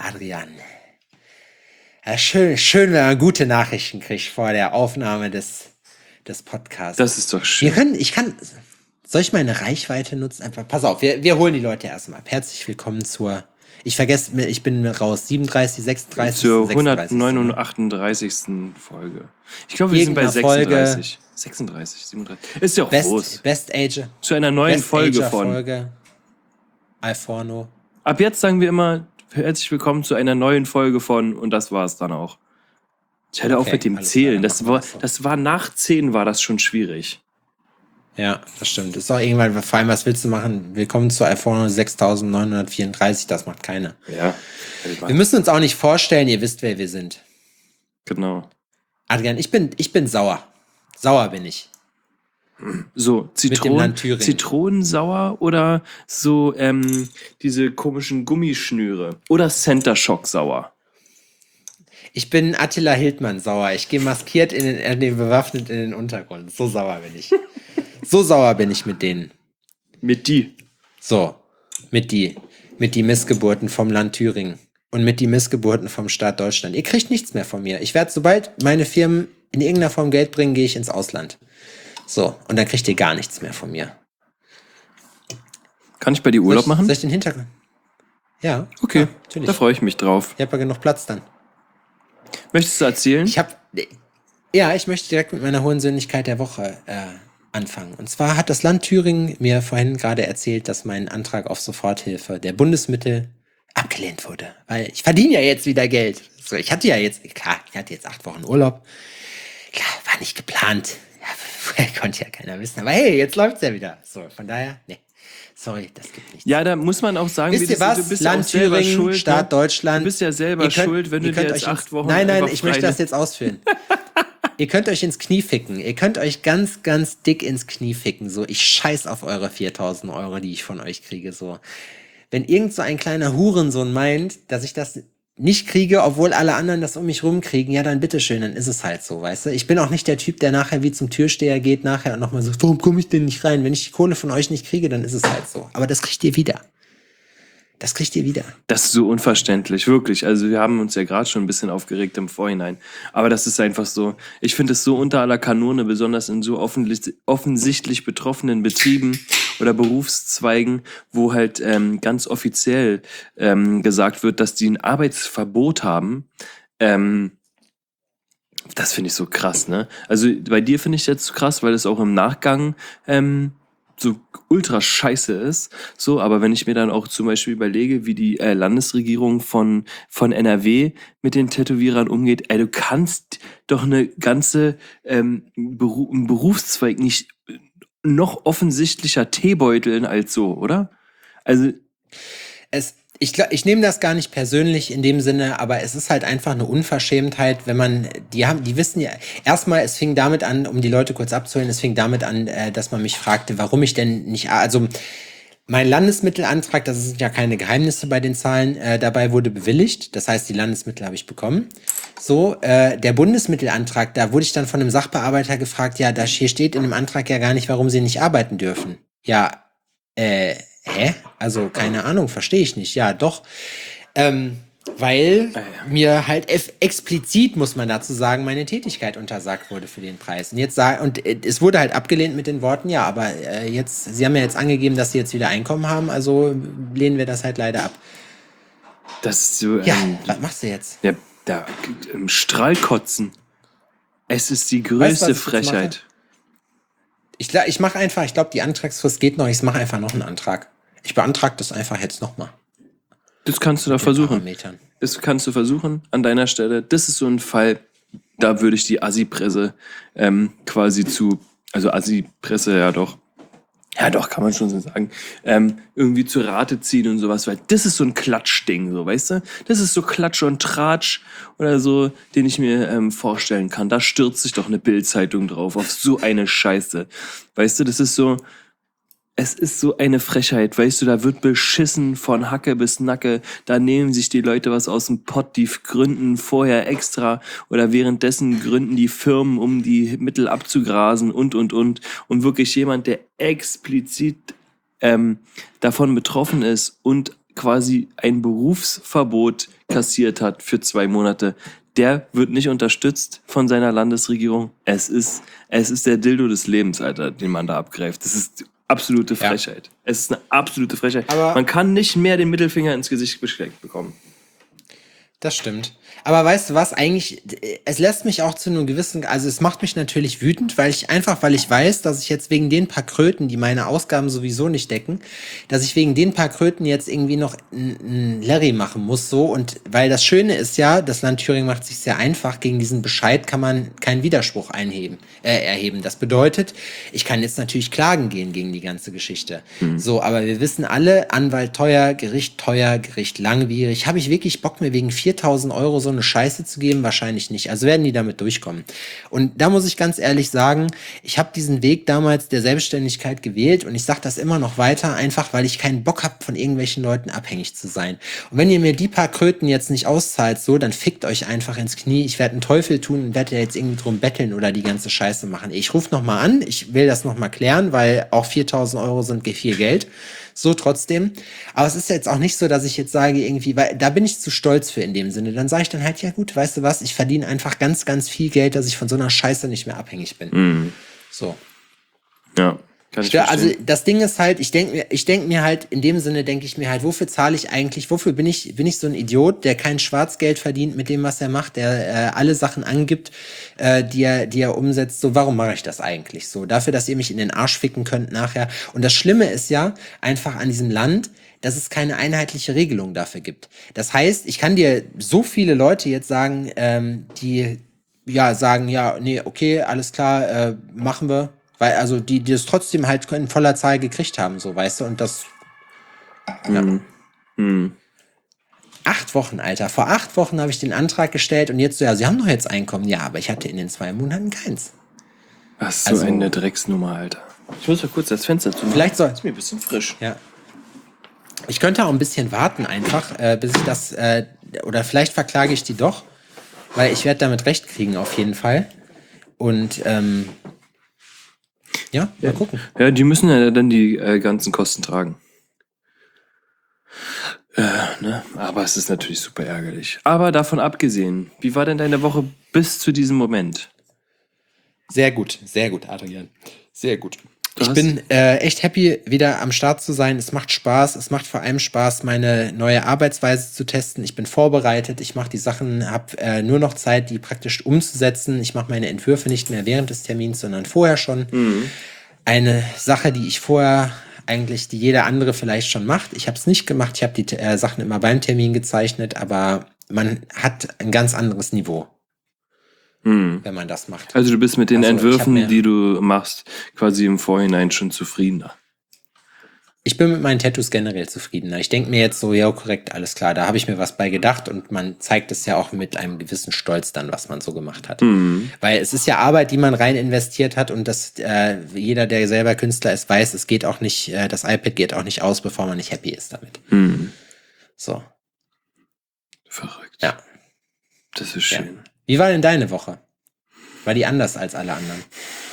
Adrian. Ja, schön, wenn man gute Nachrichten kriegt vor der Aufnahme des Podcasts. Das ist doch schön. Soll ich meine Reichweite nutzen? Einfach, pass auf, wir holen die Leute erstmal ab. Herzlich willkommen ich bin raus, 37, 36, zur 36. 138. Folge. Ich glaube, wir sind bei 36. 36, 37. Ist ja auch groß. Best Age. Zu einer neuen Folge von Alforno. Ab jetzt sagen wir immer, herzlich willkommen zu einer neuen Folge von, und das war es dann auch. Ich hätte auch mit dem Zählen. Das war nach 10 war das schon schwierig. Ja, das stimmt. Das ist auch irgendwann, vor allem, was willst du machen? Willkommen zu Alforno 6934, das macht keiner. Ja. Wir müssen uns auch nicht vorstellen, ihr wisst, wer wir sind. Genau. Adrian, ich bin sauer. Sauer bin ich. So, Zitronensauer oder so diese komischen Gummischnüre. Oder Center Shock sauer. Ich bin Attila Hildmann sauer. Ich gehe maskiert bewaffnet in den Untergrund. So sauer bin ich. So sauer bin ich mit denen. Mit die? So, mit die Missgeburten vom Land Thüringen. Und mit die Missgeburten vom Staat Deutschland. Ihr kriegt nichts mehr von mir. Ich werde, sobald meine Firmen in irgendeiner Form Geld bringen, gehe ich ins Ausland. So, und dann kriegt ihr gar nichts mehr von mir. Kann ich bei dir Urlaub machen? Soll ich den Hintergrund? Ja. Okay, ja, natürlich. Da freue ich mich drauf. Ich habe ja genug Platz dann. Möchtest du erzählen? Ich möchte direkt mit meiner Hohensöhnlichkeit der Woche anfangen. Und zwar hat das Land Thüringen mir vorhin gerade erzählt, dass mein Antrag auf Soforthilfe der Bundesmittel abgelehnt wurde. Weil ich verdiene ja jetzt wieder Geld. So, ich hatte jetzt 8 Wochen Urlaub. Klar, war nicht geplant. Ja, konnte ja keiner wissen. Aber hey, jetzt läuft's ja wieder. So, von daher, nee. Sorry, das gibt nichts. Ja, da muss man auch sagen, wisst ihr was? Du bist Land ja Thüringen, schuld, Staat Deutschland. Du bist ja selber schuld, wenn du dir jetzt 8 Wochen... Nein, ich möchte das jetzt ausführen. Ihr könnt euch ins Knie ficken. Ihr könnt euch ganz, ganz dick ins Knie ficken. So, ich scheiß auf eure 4.000 Euro, die ich von euch kriege. So, wenn irgend so ein kleiner Hurensohn meint, dass ich das nicht kriege, obwohl alle anderen das um mich rumkriegen, ja, dann bitteschön, dann ist es halt so, weißt du? Ich bin auch nicht der Typ, der nachher wie zum Türsteher geht, nachher und nochmal sagt, warum komme ich denn nicht rein? Wenn ich die Kohle von euch nicht kriege, dann ist es halt so. Aber das kriegt ihr wieder. Das kriegt ihr wieder. Das ist so unverständlich, wirklich. Also wir haben uns ja gerade schon ein bisschen aufgeregt im Vorhinein. Aber das ist einfach so, ich finde es so unter aller Kanone, besonders in so offensichtlich betroffenen Betrieben oder Berufszweigen, wo halt ganz offiziell gesagt wird, dass die ein Arbeitsverbot haben. Das finde ich so krass, ne? Also bei dir finde ich jetzt so krass, weil es auch im Nachgang so ultra scheiße ist, so, aber wenn ich mir dann auch zum Beispiel überlege, wie die Landesregierung von NRW mit den Tätowierern umgeht, du kannst doch eine ganze einen Berufszweig nicht noch offensichtlicher teebeuteln als so, oder? Also ich nehme das gar nicht persönlich in dem Sinne, aber es ist halt einfach eine Unverschämtheit, wenn man, die wissen ja, erstmal, es fing damit an, um die Leute kurz abzuholen, es fing damit an, dass man mich fragte, warum ich denn nicht, also mein Landesmittelantrag, das sind ja keine Geheimnisse bei den Zahlen, dabei wurde bewilligt, das heißt, die Landesmittel habe ich bekommen. So, der Bundesmittelantrag, da wurde ich dann von einem Sachbearbeiter gefragt, ja, hier steht in dem Antrag ja gar nicht, warum sie nicht arbeiten dürfen. Ja, hä? Also, keine Ahnung, verstehe ich nicht. Ja, doch. Weil mir halt explizit, muss man dazu sagen, meine Tätigkeit untersagt wurde für den Preis. Und es wurde halt abgelehnt mit den Worten, ja, aber Sie haben ja jetzt angegeben, dass Sie jetzt wieder Einkommen haben, also lehnen wir das halt leider ab. Das ist so... Ja, was machst du jetzt? Ja, da im Strahlkotzen. Es ist die größte Frechheit. Ich glaube, die Antragsfrist geht noch, ich mache einfach noch einen Antrag. Ich beantrage das einfach jetzt nochmal. Das kannst du da versuchen. Das kannst du versuchen an deiner Stelle. Das ist so ein Fall, da würde ich die Assi-Presse also Assi-Presse, ja doch, kann man schon so sagen, irgendwie zu Rate ziehen und sowas, weil das ist so ein Klatschding, so, weißt du? Das ist so Klatsch und Tratsch oder so, den ich mir vorstellen kann. Da stürzt sich doch eine Bild-Zeitung drauf, auf so eine Scheiße. Weißt du, es ist so eine Frechheit, weißt du, da wird beschissen von Hacke bis Nacke, da nehmen sich die Leute was aus dem Pott, die gründen vorher extra oder währenddessen gründen die Firmen, um die Mittel abzugrasen und wirklich jemand, der explizit davon betroffen ist und quasi ein Berufsverbot kassiert hat für 2 Monate, der wird nicht unterstützt von seiner Landesregierung. Es ist der Dildo des Lebens, Alter, den man da abgreift. Das ist absolute Frechheit. Ja. Es ist eine absolute Frechheit. Aber man kann nicht mehr den Mittelfinger ins Gesicht gesteckt bekommen. Das stimmt. Aber weißt du was, eigentlich, es lässt mich auch zu einem gewissen, also es macht mich natürlich wütend, weil ich weiß, dass ich jetzt wegen den paar Kröten, die meine Ausgaben sowieso nicht decken, dass ich wegen den paar Kröten jetzt irgendwie noch ein Larry machen muss, so. Und weil das Schöne ist ja, das Land Thüringen macht sich sehr einfach, gegen diesen Bescheid kann man keinen Widerspruch erheben. Das bedeutet, ich kann jetzt natürlich klagen gehen gegen die ganze Geschichte. So, aber wir wissen alle, Anwalt teuer, Gericht langwierig. Habe ich wirklich Bock, mir wegen 4.000 Euro so eine Scheiße zu geben? Wahrscheinlich nicht. Also werden die damit durchkommen. Und da muss ich ganz ehrlich sagen, ich habe diesen Weg damals der Selbstständigkeit gewählt und ich sage das immer noch weiter, einfach weil ich keinen Bock habe, von irgendwelchen Leuten abhängig zu sein. Und wenn ihr mir die paar Kröten jetzt nicht auszahlt, so, dann fickt euch einfach ins Knie. Ich werde einen Teufel tun und werde ja jetzt irgendwie drum betteln oder die ganze Scheiße machen. Ich rufe nochmal an, ich will das nochmal klären, weil auch 4.000 Euro sind viel Geld. So trotzdem. Aber es ist jetzt auch nicht so, dass ich jetzt sage irgendwie, weil da bin ich zu stolz für in dem Sinne. Dann sage ich dann halt, ja gut, weißt du was, ich verdiene einfach ganz, ganz viel Geld, dass ich von so einer Scheiße nicht mehr abhängig bin. So. Ja. Also das Ding ist halt, ich denk mir halt, in dem Sinne denke ich mir halt, wofür zahle ich eigentlich, wofür bin ich so ein Idiot, der kein Schwarzgeld verdient mit dem, was er macht, der alle Sachen angibt, die er umsetzt, so, warum mache ich das eigentlich so? Dafür, dass ihr mich in den Arsch ficken könnt nachher. Und das Schlimme ist ja einfach an diesem Land, dass es keine einheitliche Regelung dafür gibt. Das heißt, ich kann dir so viele Leute jetzt sagen, die ja sagen, ja, nee, okay, alles klar, machen wir. Weil, also, die es trotzdem halt in voller Zahl gekriegt haben, so, weißt du, und das. Ja. 8 Wochen, Alter. Vor 8 Wochen habe ich den Antrag gestellt und jetzt so, ja, Sie haben doch jetzt Einkommen. Ja, aber ich hatte in den 2 Monaten keins. Ach so, also, eine Drecksnummer, Alter. Ich muss mal kurz das Fenster zumachen. Vielleicht soll. Ist mir ein bisschen frisch. Ja. Ich könnte auch ein bisschen warten, einfach, bis ich das, oder vielleicht verklage ich die doch, weil ich werde damit recht kriegen, auf jeden Fall. Und, ja, mal gucken. Ja, die müssen ja dann die ganzen Kosten tragen. Ne? Aber es ist natürlich super ärgerlich. Aber davon abgesehen, wie war denn deine Woche bis zu diesem Moment? Sehr gut, Adrian. Sehr gut. Ich bin echt happy, wieder am Start zu sein. Es macht Spaß. Es macht vor allem Spaß, meine neue Arbeitsweise zu testen. Ich bin vorbereitet. Ich mache die Sachen, habe nur noch Zeit, die praktisch umzusetzen. Ich mache meine Entwürfe nicht mehr während des Termins, sondern vorher schon. Eine Sache, die ich vorher eigentlich, die jeder andere vielleicht schon macht. Ich habe es nicht gemacht. Ich habe die Sachen immer beim Termin gezeichnet, aber man hat ein ganz anderes Niveau. Wenn man das macht. Also du bist mit den Entwürfen, die du machst, quasi im Vorhinein schon zufriedener. Ich bin mit meinen Tattoos generell zufriedener. Ich denke mir jetzt so, ja, korrekt, alles klar, da habe ich mir was bei gedacht und man zeigt es ja auch mit einem gewissen Stolz dann, was man so gemacht hat. Weil es ist ja Arbeit, die man rein investiert hat und das jeder, der selber Künstler ist, weiß, es geht auch nicht, das iPad geht auch nicht aus, bevor man nicht happy ist damit. So. Verrückt. Ja. Das ist schön. Ja. Wie war denn deine Woche? War die anders als alle anderen?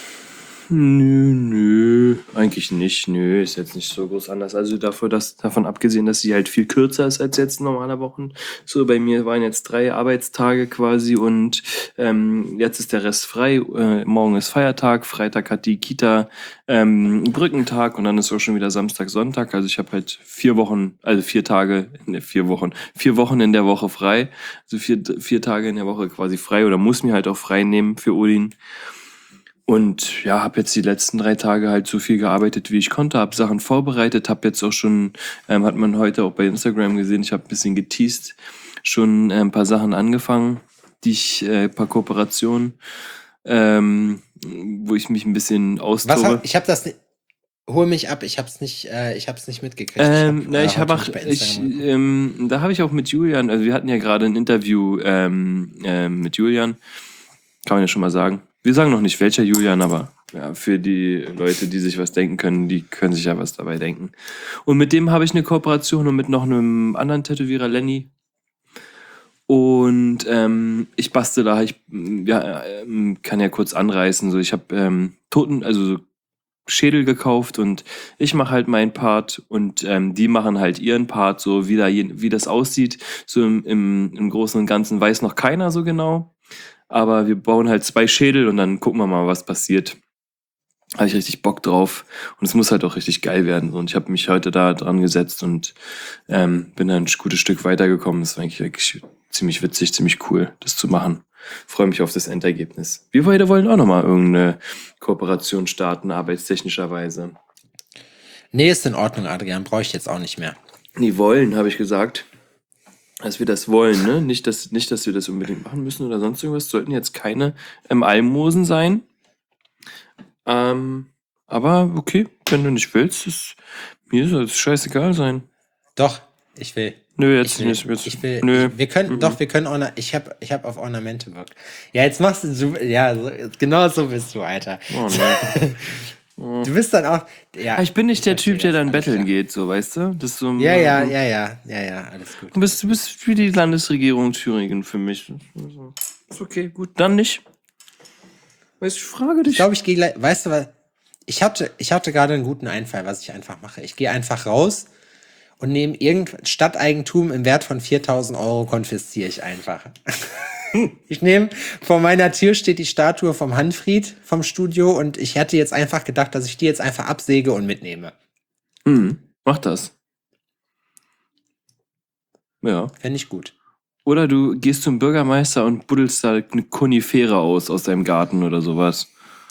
Nö, eigentlich nicht. Nö, ist jetzt nicht so groß anders. Also davon abgesehen, dass sie halt viel kürzer ist als jetzt normale Wochen. So, bei mir waren jetzt 3 Arbeitstage quasi und jetzt ist der Rest frei. Morgen ist Feiertag, Freitag hat die Kita Brückentag und dann ist auch schon wieder Samstag, Sonntag. Also ich habe halt 4 Wochen, also 4 Tage, 4 Wochen, 4 Wochen in der Woche frei. Also 4 Tage in der Woche quasi frei oder muss mir halt auch frei nehmen für Odin. Und ja, habe jetzt die letzten 3 Tage halt so viel gearbeitet, wie ich konnte, habe Sachen vorbereitet, habe jetzt auch schon, hat man heute auch bei Instagram gesehen, ich habe ein bisschen geteased, schon ein paar Sachen angefangen, ein paar Kooperationen, wo ich mich ein bisschen austobe. Ich habe das nicht. Hol mich ab, ich hab's nicht mitgekriegt. Da habe ich auch mit Julian, also wir hatten ja gerade ein Interview mit Julian, kann man ja schon mal sagen. Wir sagen noch nicht welcher Julian, aber ja, für die Leute, die sich was denken können, die können sich ja was dabei denken. Und mit dem habe ich eine Kooperation und mit noch einem anderen Tätowierer, Lenny. Und ich bastel da, kann ja kurz anreißen. So, ich habe Schädel gekauft und ich mache halt meinen Part und die machen halt ihren Part, so wie das aussieht. So im Großen und Ganzen weiß noch keiner so genau. Aber wir bauen halt 2 Schädel und dann gucken wir mal, was passiert. Habe ich richtig Bock drauf. Und es muss halt auch richtig geil werden. Und ich habe mich heute da dran gesetzt und bin dann ein gutes Stück weitergekommen. Das war eigentlich wirklich ziemlich witzig, ziemlich cool, das zu machen. Freue mich auf das Endergebnis. Wir beide wollen auch nochmal irgendeine Kooperation starten, arbeitstechnischerweise. Nee, ist in Ordnung, Adrian. Brauche ich jetzt auch nicht mehr. Nee, wollen, habe ich gesagt. Dass wir das wollen, ne? Nicht, dass wir das unbedingt machen müssen oder sonst irgendwas. Sollten jetzt keine Almosen sein. Aber okay, wenn du nicht willst, mir soll es scheißegal sein. Doch, ich will. Nö, jetzt Ich will. nicht. Ich will. Nö. Wir können, doch, wir können ich hab auf Ornamente Bock. Ja, jetzt machst du, ja, genau so bist du, Alter. Oh nein. Du bist dann auch, ja. Ich bin nicht der Typ, der dann alles betteln klar. geht, so, weißt du? Das ist so, Ja, alles gut. Du bist wie die Landesregierung Thüringen für mich. Ist okay, gut. Dann nicht. Weißt du, ich frage dich. Ich glaube, ich gehe gleich, weißt du was? Ich hatte gerade einen guten Einfall, was ich einfach mache. Ich gehe einfach raus und nehme irgendein Stadteigentum im Wert von 4.000 Euro konfisziere ich einfach. Ich nehme, vor meiner Tür steht die Statue vom Hanfried vom Studio und ich hätte jetzt einfach gedacht, dass ich die jetzt einfach absäge und mitnehme. Mach das. Ja. Fände ich gut. Oder du gehst zum Bürgermeister und buddelst da eine Konifere aus deinem Garten oder sowas.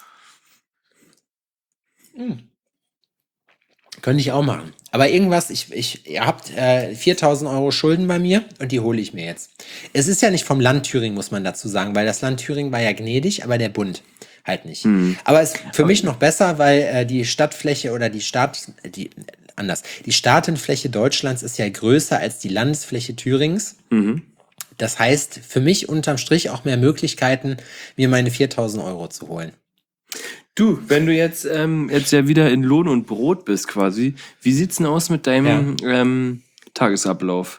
Könnte ich auch machen. Aber irgendwas, ihr habt 4.000 Euro Schulden bei mir und die hole ich mir jetzt. Es ist ja nicht vom Land Thüringen, muss man dazu sagen, weil das Land Thüringen war ja gnädig, aber der Bund halt nicht. Aber es ist für mich noch besser, weil die Stadtfläche oder die Staatenfläche Deutschlands ist ja größer als die Landesfläche Thürings. Das heißt, für mich unterm Strich auch mehr Möglichkeiten, mir meine 4.000 Euro zu holen. Du, wenn du jetzt ja wieder in Lohn und Brot bist quasi, wie sieht's denn aus mit deinem Tagesablauf?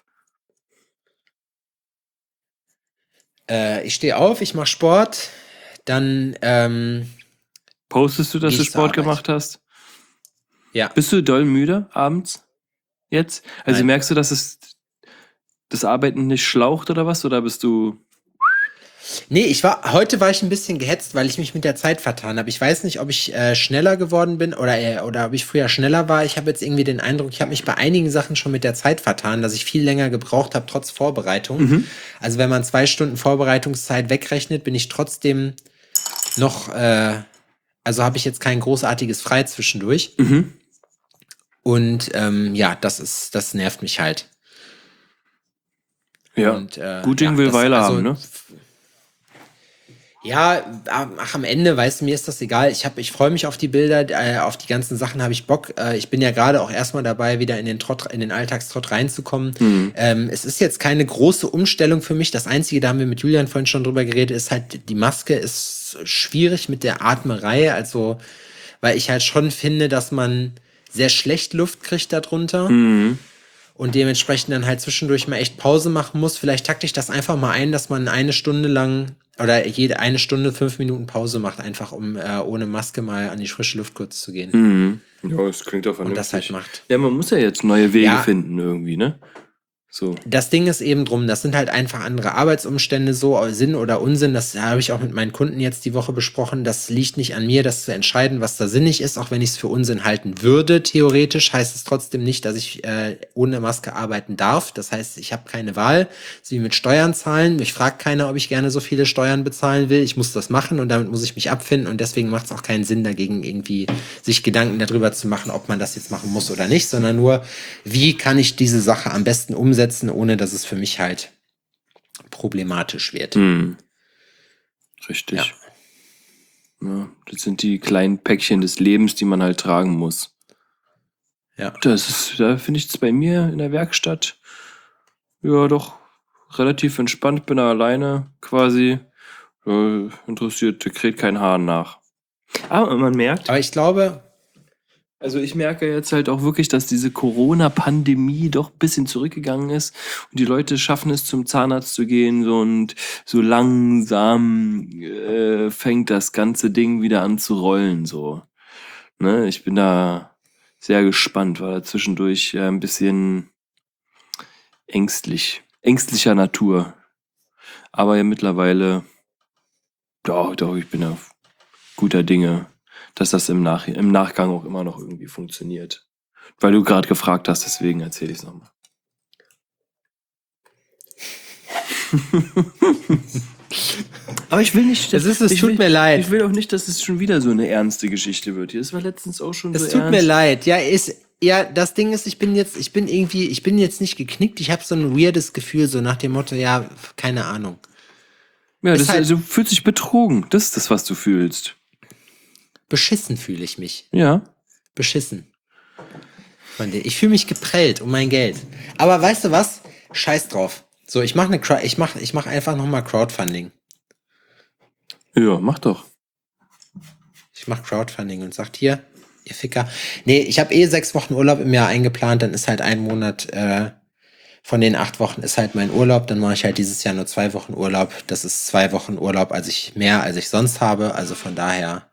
Ich stehe auf, ich mache Sport, dann Postest du, dass Geh du ich zur Sport Arbeit. gemacht hast? Ja. Bist du doll müde abends? Jetzt? Also Nein. merkst du, dass es das Arbeiten nicht schlaucht oder was? Oder bist du... Nee, heute war ich ein bisschen gehetzt, weil ich mich mit der Zeit vertan habe. Ich weiß nicht, ob ich schneller geworden bin oder ob ich früher schneller war. Ich habe jetzt irgendwie den Eindruck, ich habe mich bei einigen Sachen schon mit der Zeit vertan, dass ich viel länger gebraucht habe, trotz Vorbereitung. Also wenn man 2 Stunden Vorbereitungszeit wegrechnet, bin ich trotzdem noch, also habe ich jetzt kein großartiges Frei zwischendurch. Und ja, das nervt mich halt. Ja, Und, gut Ding ja, will Weile haben, ne? Ja, am Ende, weißt du, mir ist das egal. Ich freue mich auf die Bilder, auf die ganzen Sachen habe ich Bock. Ich bin ja gerade auch erstmal dabei, wieder in den Alltagstrott reinzukommen. Es ist jetzt keine große Umstellung für mich. Das Einzige, da haben wir mit Julian vorhin schon drüber geredet, ist halt, die Maske ist schwierig mit der Atmerei. Also, weil ich halt schon finde, dass man sehr schlecht Luft kriegt darunter. Und dementsprechend dann halt zwischendurch mal echt Pause machen muss. Vielleicht takte ich das einfach mal ein, dass man eine Stunde lang oder jede eine Stunde 5 Minuten Pause macht, einfach um ohne Maske mal an die frische Luft kurz zu gehen. Ja, das klingt doch vernünftig. Und das halt macht. Ja, man muss ja jetzt neue Wege Ja. finden irgendwie, ne? So. Das Ding ist eben drum, das sind halt einfach andere Arbeitsumstände, so Sinn oder Unsinn, das habe ich auch mit meinen Kunden jetzt die Woche besprochen, das liegt nicht an mir, das zu entscheiden, was da sinnig ist, auch wenn ich es für Unsinn halten würde, theoretisch, heißt es trotzdem nicht, dass ich ohne Maske arbeiten darf, das heißt, ich habe keine Wahl, so wie mit Steuern zahlen, mich fragt keiner, ob ich gerne so viele Steuern bezahlen will, ich muss das machen und damit muss ich mich abfinden und deswegen macht es auch keinen Sinn, dagegen irgendwie sich Gedanken darüber zu machen, ob man das jetzt machen muss oder nicht, sondern nur, wie kann ich diese Sache am besten umsetzen, ohne dass es für mich halt problematisch wird. Richtig. Ja, das sind die kleinen Päckchen des Lebens, die man halt tragen muss. Ja. Da finde ich es bei mir in der Werkstatt ja doch relativ entspannt, bin da alleine quasi. Interessiert, kräht kein Hahn nach. Aber man merkt, Aber ich glaube, also ich merke jetzt halt auch wirklich, dass diese Corona-Pandemie doch ein bisschen zurückgegangen ist und die Leute schaffen es, zum Zahnarzt zu gehen so, und so langsam fängt das ganze Ding wieder an zu rollen. So. Ne? Ich bin da sehr gespannt, war da zwischendurch ein bisschen ängstlicher Natur. Aber ja mittlerweile, doch, ich bin da guter Dinge, dass das im Nachgang auch immer noch irgendwie funktioniert. Weil du gerade gefragt hast, deswegen erzähle ich es nochmal. Aber ich will nicht. Es ich tut will, mir leid. Ich will auch nicht, dass es schon wieder so eine ernste Geschichte wird. Hier, es war letztens auch schon so Es tut ernst. mir leid. Ja, das Ding ist, ich bin jetzt nicht geknickt. Ich habe so ein weirdes Gefühl, so nach dem Motto, ja, keine Ahnung. Ja, Ist halt- du fühlst dich betrogen. Das ist das, was du fühlst. Beschissen fühle ich mich. Ja. Beschissen. Ich fühle mich geprellt um mein Geld. Aber weißt du was? Scheiß drauf. So, ich mach einfach nochmal Crowdfunding. Ja, mach doch. Ich mach Crowdfunding und sagt hier, ihr Ficker. Nee, ich habe 6 Wochen Urlaub im Jahr eingeplant, dann ist halt ein Monat von den 8 Wochen ist halt mein Urlaub, dann mache ich halt dieses Jahr nur 2 Wochen Urlaub. Das ist 2 Wochen Urlaub, als ich sonst habe, also von daher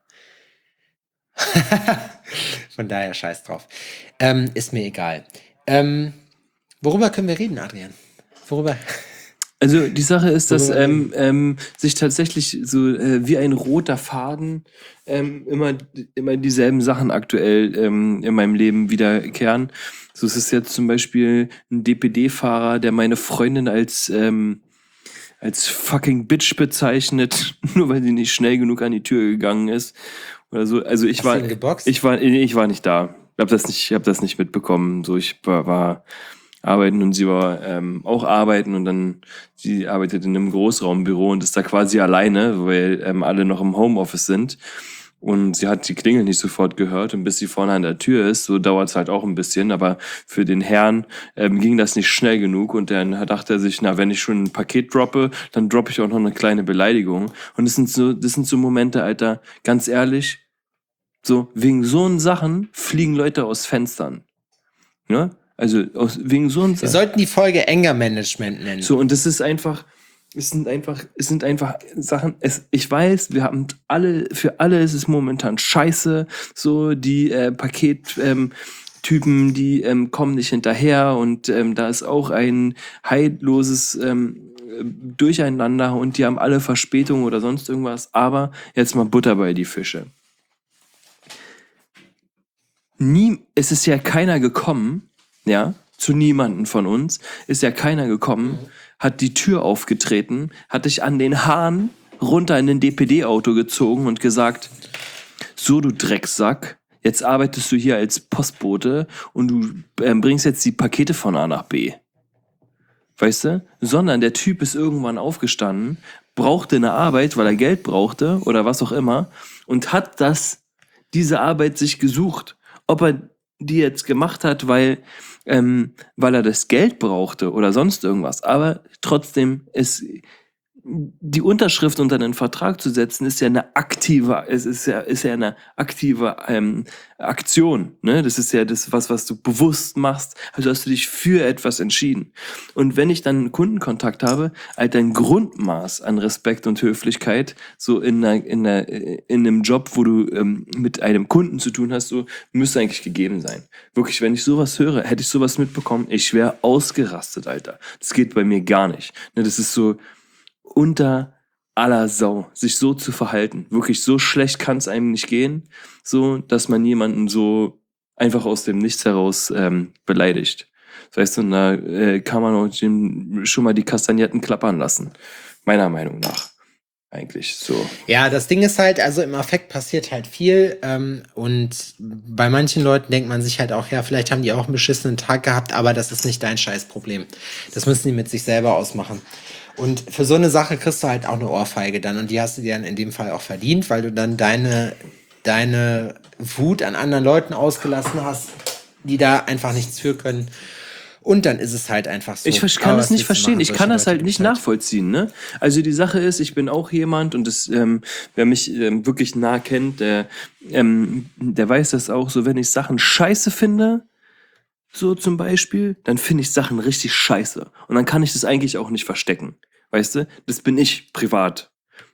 scheiß drauf. Ist mir egal. Worüber können wir reden, Adrian? Worüber? Also die Sache ist, dass sich tatsächlich so wie ein roter Faden immer dieselben Sachen aktuell in meinem Leben wiederkehren. So ist es jetzt zum Beispiel ein DPD-Fahrer, der meine Freundin als fucking Bitch bezeichnet, nur weil sie nicht schnell genug an die Tür gegangen ist. Oder so. Also ich war nicht da. Ich hab das nicht mitbekommen. So, ich war arbeiten und sie war auch arbeiten und dann sie arbeitet in einem Großraumbüro und ist da quasi alleine, weil alle noch im Homeoffice sind. Und sie hat die Klingel nicht sofort gehört und bis sie vorne an der Tür ist, so dauert es halt auch ein bisschen, aber für den Herrn ging das nicht schnell genug und dann dachte er sich, na, wenn ich schon ein Paket droppe, dann droppe ich auch noch eine kleine Beleidigung. Und das sind so Momente, Alter, ganz ehrlich, so wegen so einen Sachen fliegen Leute aus Fenstern. Ja? Also wegen so einem Wir sollten die Folge Anger Management nennen. So, und das ist einfach, es sind einfach Sachen, ich weiß, für alle ist es momentan scheiße, so die Pakettypen, die kommen nicht hinterher und da ist auch ein heilloses Durcheinander und die haben alle Verspätungen oder sonst irgendwas, aber jetzt mal Butter bei die Fische. Es ist ja keiner gekommen, ja, zu niemanden von uns, ist ja keiner gekommen, hat die Tür aufgetreten, hat dich an den Haaren runter in den DPD-Auto gezogen und gesagt, so du Drecksack, jetzt arbeitest du hier als Postbote und du bringst jetzt die Pakete von A nach B. Weißt du? Sondern der Typ ist irgendwann aufgestanden, brauchte eine Arbeit, weil er Geld brauchte oder was auch immer und hat diese Arbeit sich gesucht. Ob er die jetzt gemacht hat, weil er das Geld brauchte oder sonst irgendwas. Aber trotzdem die Unterschrift unter den Vertrag zu setzen, ist ja eine aktive Aktion. Ne? Das ist ja das, was du bewusst machst. Also hast du dich für etwas entschieden. Und wenn ich dann einen Kundenkontakt habe, halt ein Grundmaß an Respekt und Höflichkeit, so in einem Job, wo du mit einem Kunden zu tun hast, so müsste eigentlich gegeben sein. Wirklich, wenn ich sowas höre, hätte ich sowas mitbekommen, ich wäre ausgerastet, Alter. Das geht bei mir gar nicht. Ne? Das ist so unter aller Sau, sich so zu verhalten. Wirklich, so schlecht kann es einem nicht gehen, so, dass man jemanden so einfach aus dem Nichts heraus beleidigt. Das heißt, und da kann man auch schon mal die Kastagnetten klappern lassen. Meiner Meinung nach. Eigentlich so. Ja, das Ding ist halt, also im Affekt passiert halt viel und bei manchen Leuten denkt man sich halt auch, ja, vielleicht haben die auch einen beschissenen Tag gehabt, aber das ist nicht dein Scheißproblem. Das müssen die mit sich selber ausmachen. Und für so eine Sache kriegst du halt auch eine Ohrfeige dann und die hast du dir dann in dem Fall auch verdient, weil du dann deine Wut an anderen Leuten ausgelassen hast, die da einfach nichts für können. Und dann ist es halt einfach so. Ich kann das nicht verstehen. Ich kann das halt nicht nachvollziehen. Ne? Also die Sache ist, ich bin auch jemand und wer mich wirklich nah kennt, der weiß das auch so, wenn ich Sachen scheiße finde, so zum Beispiel, dann finde ich Sachen richtig scheiße. Und dann kann ich das eigentlich auch nicht verstecken. Weißt du? Das bin ich privat.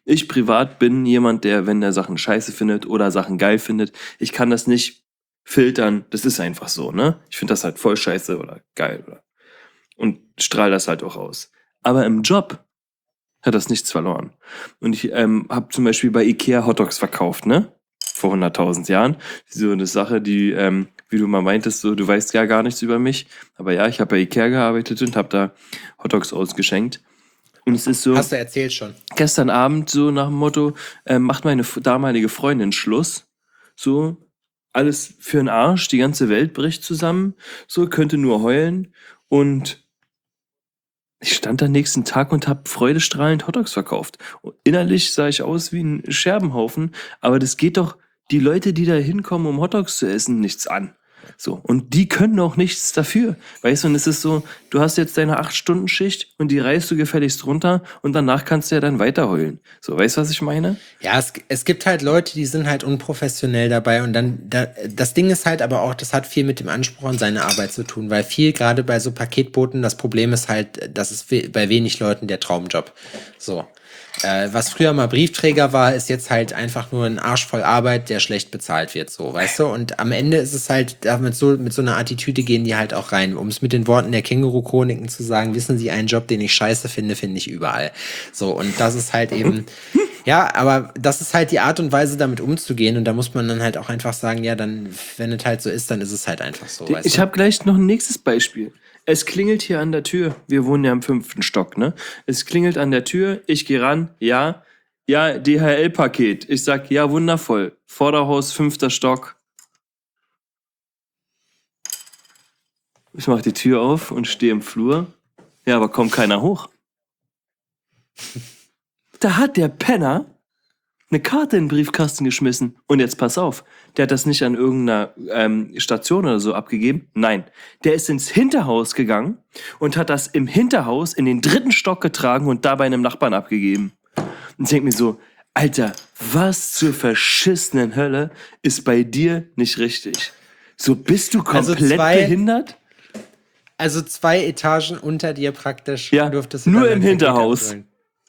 Ich privat bin jemand, der, wenn er Sachen scheiße findet oder Sachen geil findet, ich kann das nicht filtern. Das ist einfach so, ne? Ich finde das halt voll scheiße oder geil. Und strahle das halt auch aus. Aber im Job hat das nichts verloren. Und ich habe zum Beispiel bei Ikea Hotdogs verkauft, ne? Vor 100.000 Jahren. So eine Sache, die, wie du mal meintest, so, du weißt ja gar nichts über mich. Aber ja, ich habe bei Ikea gearbeitet und habe da Hotdogs ausgeschenkt. Und es ist so, Hast du erzählt schon. gestern Abend so nach dem Motto, macht meine damalige Freundin Schluss. So, alles für den Arsch, die ganze Welt bricht zusammen. So, könnte nur heulen. Und ich stand am nächsten Tag und habe freudestrahlend Hotdogs verkauft. Und innerlich sah ich aus wie ein Scherbenhaufen, aber das geht doch die Leute, die da hinkommen, um Hotdogs zu essen, nichts an. So, und die können auch nichts dafür. Weißt du, und es ist so, du hast jetzt deine 8-Stunden-Schicht und die reißt du gefälligst runter und danach kannst du ja dann weiter heulen. So, weißt du, was ich meine? Ja, es gibt halt Leute, die sind halt unprofessionell dabei und dann, das Ding ist halt aber auch, das hat viel mit dem Anspruch an seine Arbeit zu tun, weil viel gerade bei so Paketboten, das Problem ist halt, das ist bei wenig Leuten der Traumjob. So. Was früher mal Briefträger war, ist jetzt halt einfach nur ein Arsch voll Arbeit, der schlecht bezahlt wird, so, weißt du? Und am Ende ist es halt, mit so einer Attitüde gehen die halt auch rein. Um es mit den Worten der Känguru-Chroniken zu sagen, wissen Sie, einen Job, den ich scheiße finde, finde ich überall. So, und das ist halt eben, ja, aber das ist halt die Art und Weise, damit umzugehen. Und da muss man dann halt auch einfach sagen, ja, dann, wenn es halt so ist, dann ist es halt einfach so, weißt Ich du? habe gleich noch ein nächstes Beispiel. Es klingelt hier an der Tür. Wir wohnen ja im 5. Stock, ne? Es klingelt an der Tür. Ich gehe ran. Ja, ja, DHL-Paket. Ich sag, ja, wundervoll. Vorderhaus, 5. Stock. Ich mache die Tür auf und stehe im Flur. Ja, aber kommt keiner hoch. Da hat der Penner eine Karte in den Briefkasten geschmissen. Und jetzt pass auf, der hat das nicht an irgendeiner Station oder so abgegeben. Nein, der ist ins Hinterhaus gegangen und hat das im Hinterhaus in den 3. Stock getragen und dabei einem Nachbarn abgegeben. Und ich denke mir so, Alter, was zur verschissenen Hölle ist bei dir nicht richtig? So, bist du Also komplett behindert? Also 2 Etagen unter dir praktisch. Ja, Durftest du nur dann im dein Paket Hinterhaus. abholen.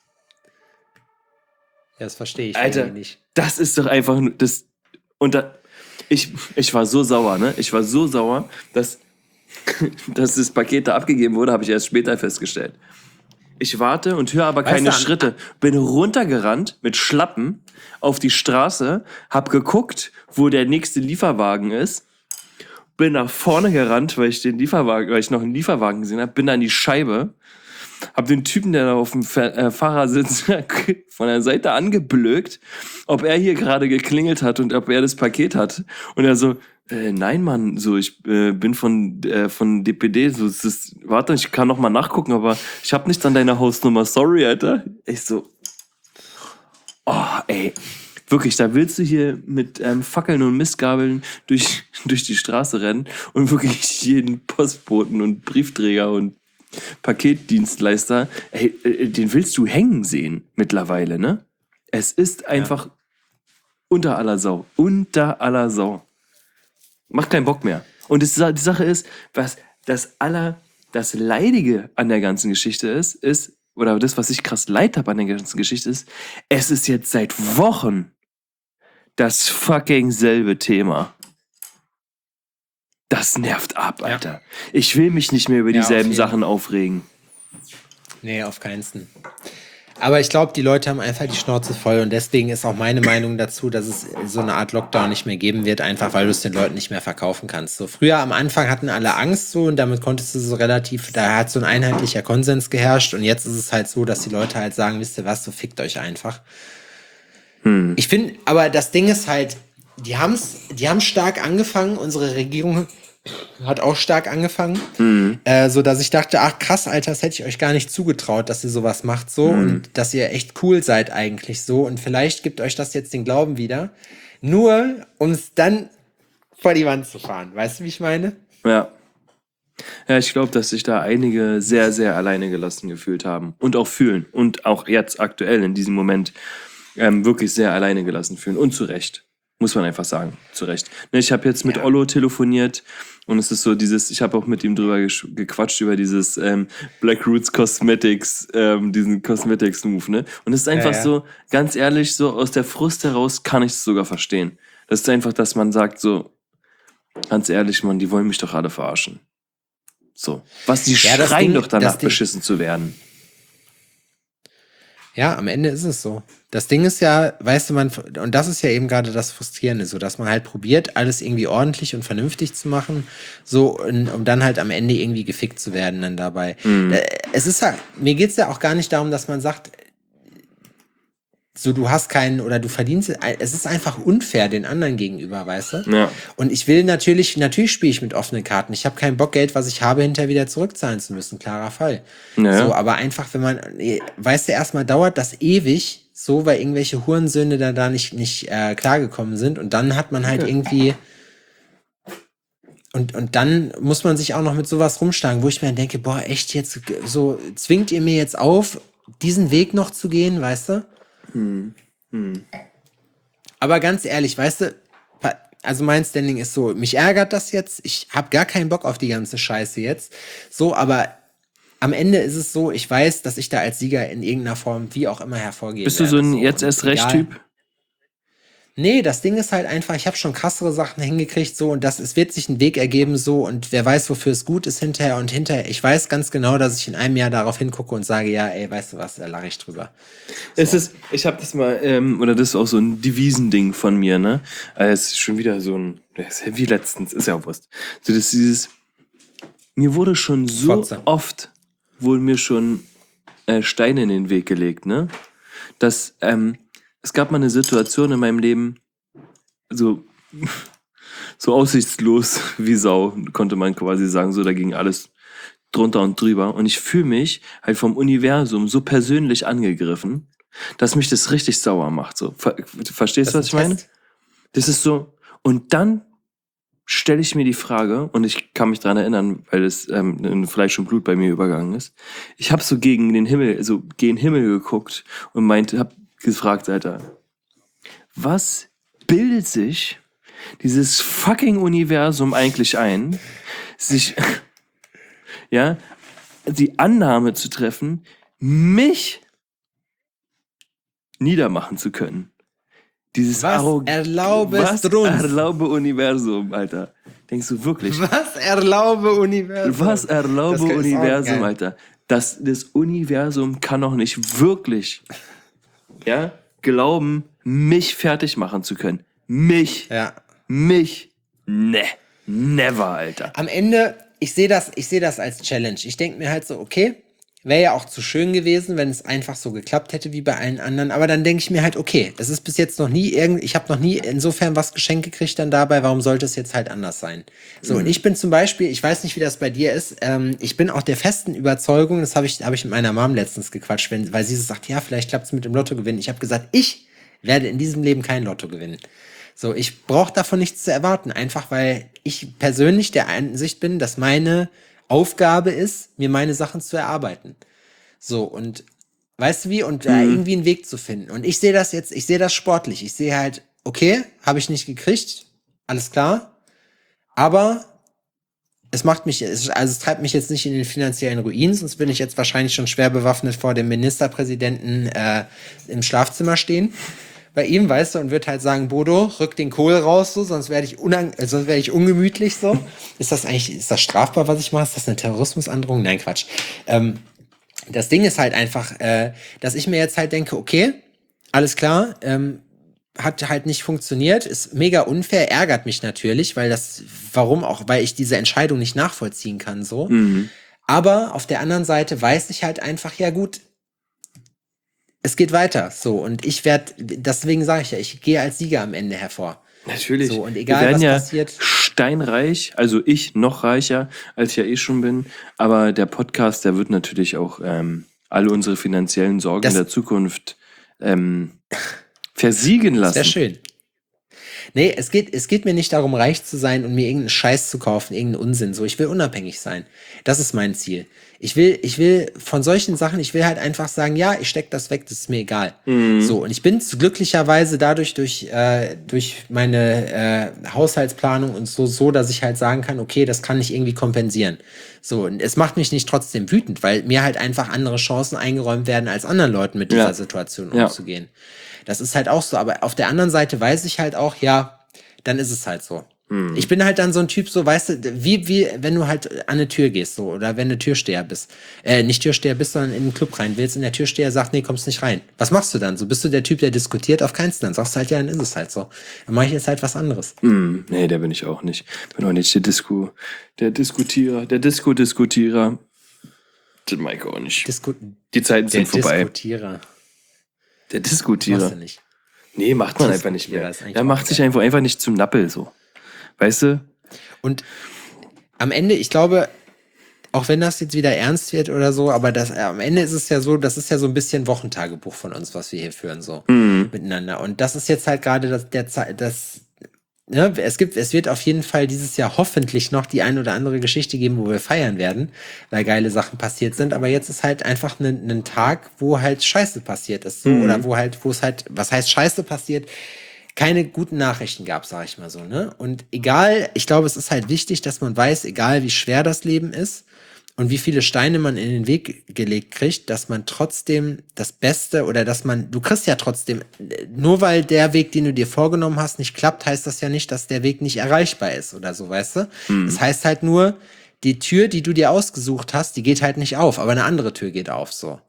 Ja, das verstehe ich Alter, irgendwie nicht. das ist doch einfach nur das. Und da, ich war so sauer, ne? Ich war so sauer, dass das Paket da abgegeben wurde, habe ich erst später festgestellt. Ich warte und höre aber keine Schritte. Bin runtergerannt mit Schlappen auf die Straße, hab geguckt, wo der nächste Lieferwagen ist. Bin nach vorne gerannt, weil ich noch einen Lieferwagen gesehen habe, bin an die Scheibe, hab den Typen, der da auf dem Fahrersitz von der Seite angeblökt, ob er hier gerade geklingelt hat und ob er das Paket hat. Und er so, nein, Mann, so, ich bin von DPD, so, warte, ich kann noch mal nachgucken, aber ich hab nichts an deiner Hausnummer, sorry, Alter. Ich so, oh, ey, wirklich, da willst du hier mit Fackeln und Mistgabeln durch die Straße rennen und wirklich jeden Postboten und Briefträger und Paketdienstleister, ey, den willst du hängen sehen mittlerweile, ne? Es ist einfach unter aller Sau. Unter aller Sau. Macht keinen Bock mehr. Und die Sache ist, was das Leidige an der ganzen Geschichte ist, oder das, was ich krass leid habe an der ganzen Geschichte ist, es ist jetzt seit Wochen das fucking selbe Thema. Das nervt ab, Alter. Ja. Ich will mich nicht mehr über dieselben Sachen aufregen. Nee, auf keinsten. Aber ich glaube, die Leute haben einfach die Schnauze voll und deswegen ist auch meine Meinung dazu, dass es so eine Art Lockdown nicht mehr geben wird, einfach weil du es den Leuten nicht mehr verkaufen kannst. So früher am Anfang hatten alle Angst so und damit konntest du so relativ, da hat so ein einheitlicher Konsens geherrscht und jetzt ist es halt so, dass die Leute halt sagen, wisst ihr was, so fickt euch einfach. Ich finde, aber das Ding ist halt, die haben stark angefangen, unsere Regierung hat auch stark angefangen, so dass ich dachte, ach krass, Alter, das hätte ich euch gar nicht zugetraut, dass ihr sowas macht so und dass ihr echt cool seid eigentlich so und vielleicht gibt euch das jetzt den Glauben wieder, nur um es dann vor die Wand zu fahren. Weißt du, wie ich meine? Ja. Ja, ich glaube, dass sich da einige sehr, sehr alleine gelassen gefühlt haben und auch fühlen und auch jetzt aktuell in diesem Moment wirklich sehr alleine gelassen fühlen und zu Recht. Muss man einfach sagen, zu Recht. Ne, ich habe jetzt mit Ollo telefoniert und es ist so ich habe auch mit ihm drüber gequatscht über dieses Black Roots Cosmetics, diesen Cosmetics-Move, ne? Und es ist einfach so, ganz ehrlich, so aus der Frust heraus kann ich es sogar verstehen. Das ist einfach, dass man sagt so, ganz ehrlich, Mann, die wollen mich doch alle verarschen. So. Die schreien doch danach, beschissen zu werden. Ja, am Ende ist es so. Das Ding ist ja, weißt du, und das ist ja eben gerade das Frustrierende, so dass man halt probiert, alles irgendwie ordentlich und vernünftig zu machen, so, um dann halt am Ende irgendwie gefickt zu werden dann dabei. Es ist ja, mir geht's ja auch gar nicht darum, dass man sagt, so, du hast keinen oder du verdienst, es ist einfach unfair den anderen gegenüber, weißt du? Ja. Und ich will natürlich spiele ich mit offenen Karten. Ich habe keinen Bock, Geld, was ich habe, hinterher wieder zurückzahlen zu müssen, klarer Fall. Naja. So, aber einfach, wenn man, weißt du, erstmal dauert das ewig, so, weil irgendwelche Hurensöhne da nicht klargekommen sind und dann hat man halt irgendwie und dann muss man sich auch noch mit sowas rumschlagen, wo ich mir denke, boah, echt jetzt, so, zwingt ihr mir jetzt auf, diesen Weg noch zu gehen, weißt du? Aber ganz ehrlich, weißt du, also mein Standing ist so, mich ärgert das jetzt, ich habe gar keinen Bock auf die ganze Scheiße jetzt, so, aber am Ende ist es so, ich weiß, dass ich da als Sieger in irgendeiner Form, wie auch immer, hervorgehe. Bist du so ein jetzt erst recht Typ? Nee, das Ding ist halt einfach, ich habe schon krassere Sachen hingekriegt, so, und es wird sich ein Weg ergeben, so, und wer weiß, wofür es gut ist hinterher, und hinterher, ich weiß ganz genau, dass ich in einem Jahr darauf hingucke und sage, ja, ey, weißt du was, da lache ich drüber. So. Ich habe das mal, oder das ist auch so ein Devisending von mir, ne? Es ist schon wieder so wie letztens, ist ja auch Wurst. So, das ist mir wurde schon so oft, wurden mir schon Steine in den Weg gelegt, ne? Dass, es gab mal eine Situation in meinem Leben, so aussichtslos wie Sau, konnte man quasi sagen, so, da ging alles drunter und drüber. Und ich fühle mich halt vom Universum so persönlich angegriffen, dass mich das richtig sauer macht. So. Verstehst du, was ich meine? Das ist so. Und dann stelle ich mir die Frage, und ich kann mich daran erinnern, weil es in Fleisch und Blut bei mir übergegangen ist. Ich habe so gegen den Himmel geguckt und hab gefragt, Alter, was bildet sich dieses fucking Universum eigentlich ein, sich, ja, die Annahme zu treffen, mich niedermachen zu können. Dieses erlaube Universum, Alter. Denkst du wirklich? Was erlaube Universum, Alter. Das Universum kann doch nicht wirklich, glauben, mich fertig machen zu können. Mich. Ne. Never, Alter. Am Ende, ich sehe das als Challenge. Ich denke mir halt so, okay, wäre ja auch zu schön gewesen, wenn es einfach so geklappt hätte wie bei allen anderen. Aber dann denke ich mir halt, okay, es ist bis jetzt noch nie ich habe noch nie insofern was geschenkt gekriegt dann dabei, warum sollte es jetzt halt anders sein? So, und ich bin zum Beispiel, ich weiß nicht, wie das bei dir ist, ich bin auch der festen Überzeugung, das habe ich mit meiner Mom letztens gequatscht, weil sie so sagt, ja, vielleicht klappt es mit dem Lotto gewinnen. Ich habe gesagt, ich werde in diesem Leben kein Lotto gewinnen. So, ich brauche davon nichts zu erwarten, einfach weil ich persönlich der Ansicht bin, dass meine Aufgabe ist, mir meine Sachen zu erarbeiten. So, und weißt du wie? Und da irgendwie einen Weg zu finden. Und ich sehe das sportlich. Ich sehe halt, okay, habe ich nicht gekriegt, alles klar, aber es treibt mich jetzt nicht in den finanziellen Ruin, sonst bin ich jetzt wahrscheinlich schon schwer bewaffnet vor dem Ministerpräsidenten im Schlafzimmer stehen. Bei ihm, weißt du, und wird halt sagen, Bodo, rück den Kohl raus, so, sonst werde ich ungemütlich, so. Ist das strafbar, was ich mache? Ist das eine Terrorismusandrohung? Nein, Quatsch. Das Ding ist halt einfach, dass ich mir jetzt halt denke, okay, alles klar, hat halt nicht funktioniert, ist mega unfair, ärgert mich natürlich, weil ich diese Entscheidung nicht nachvollziehen kann, so. Aber auf der anderen Seite weiß ich halt einfach, ja gut, es geht weiter, so, und deswegen sage ich ja, ich gehe als Sieger am Ende hervor. Natürlich. So, und egal, was passiert. Steinreich, also ich noch reicher, als ich ja schon bin, aber der Podcast, der wird natürlich auch alle unsere finanziellen Sorgen in der Zukunft versiegen lassen. Sehr schön. Nee, es geht mir nicht darum, reich zu sein und mir irgendeinen Scheiß zu kaufen, irgendeinen Unsinn. So, ich will unabhängig sein. Das ist mein Ziel. Ich will von solchen Sachen, ich will halt einfach sagen, ja, ich steck das weg, das ist mir egal. So, und ich bin glücklicherweise dadurch durch meine Haushaltsplanung und so, dass ich halt sagen kann, okay, das kann ich irgendwie kompensieren. So, und es macht mich nicht trotzdem wütend, weil mir halt einfach andere Chancen eingeräumt werden, als anderen Leuten mit dieser Ja, Situation ja. umzugehen. Das ist halt auch so, aber auf der anderen Seite weiß ich halt auch, ja, dann ist es halt so. Ich bin halt dann so ein Typ, so, weißt du, wie, wenn du halt an eine Tür gehst, so, oder wenn du Türsteher bist. Nicht Türsteher bist, sondern in den Club rein willst und der Türsteher sagt, nee, kommst nicht rein. Was machst du dann? So, bist du der Typ, der diskutiert? Auf keinen Fall. Dann sagst du halt, ja, dann ist es halt so. Dann mache ich jetzt halt was anderes. Nee, der bin ich auch nicht. Bin auch nicht der Diskutierer. Den Mike auch nicht. Die Zeiten Der sind vorbei. Diskutierer. Der Machst Diskutierer. du nicht. Nee, macht man einfach nicht Diskutierer mehr. ist eigentlich Er auch macht sich geil. einfach nicht zum Nappel, so. Weißt du? Und am Ende, ich glaube, auch wenn das jetzt wieder ernst wird oder so, aber am Ende ist es ja so, das ist ja so ein bisschen Wochentagebuch von uns, was wir hier führen, so miteinander. Und das ist jetzt halt gerade ne, es wird auf jeden Fall dieses Jahr hoffentlich noch die ein oder andere Geschichte geben, wo wir feiern werden, weil geile Sachen passiert sind. Aber jetzt ist halt einfach ein Tag, wo halt Scheiße passiert ist, so, oder wo es halt, was heißt Scheiße passiert? Keine guten Nachrichten gab, sag ich mal so, ne? Und egal, ich glaube, es ist halt wichtig, dass man weiß, egal wie schwer das Leben ist und wie viele Steine man in den Weg gelegt kriegt, dass man trotzdem das Beste oder du kriegst ja trotzdem, nur weil der Weg, den du dir vorgenommen hast, nicht klappt, heißt das ja nicht, dass der Weg nicht erreichbar ist oder so, weißt du? Das heißt halt nur, die Tür, die du dir ausgesucht hast, die geht halt nicht auf, aber eine andere Tür geht auf, so.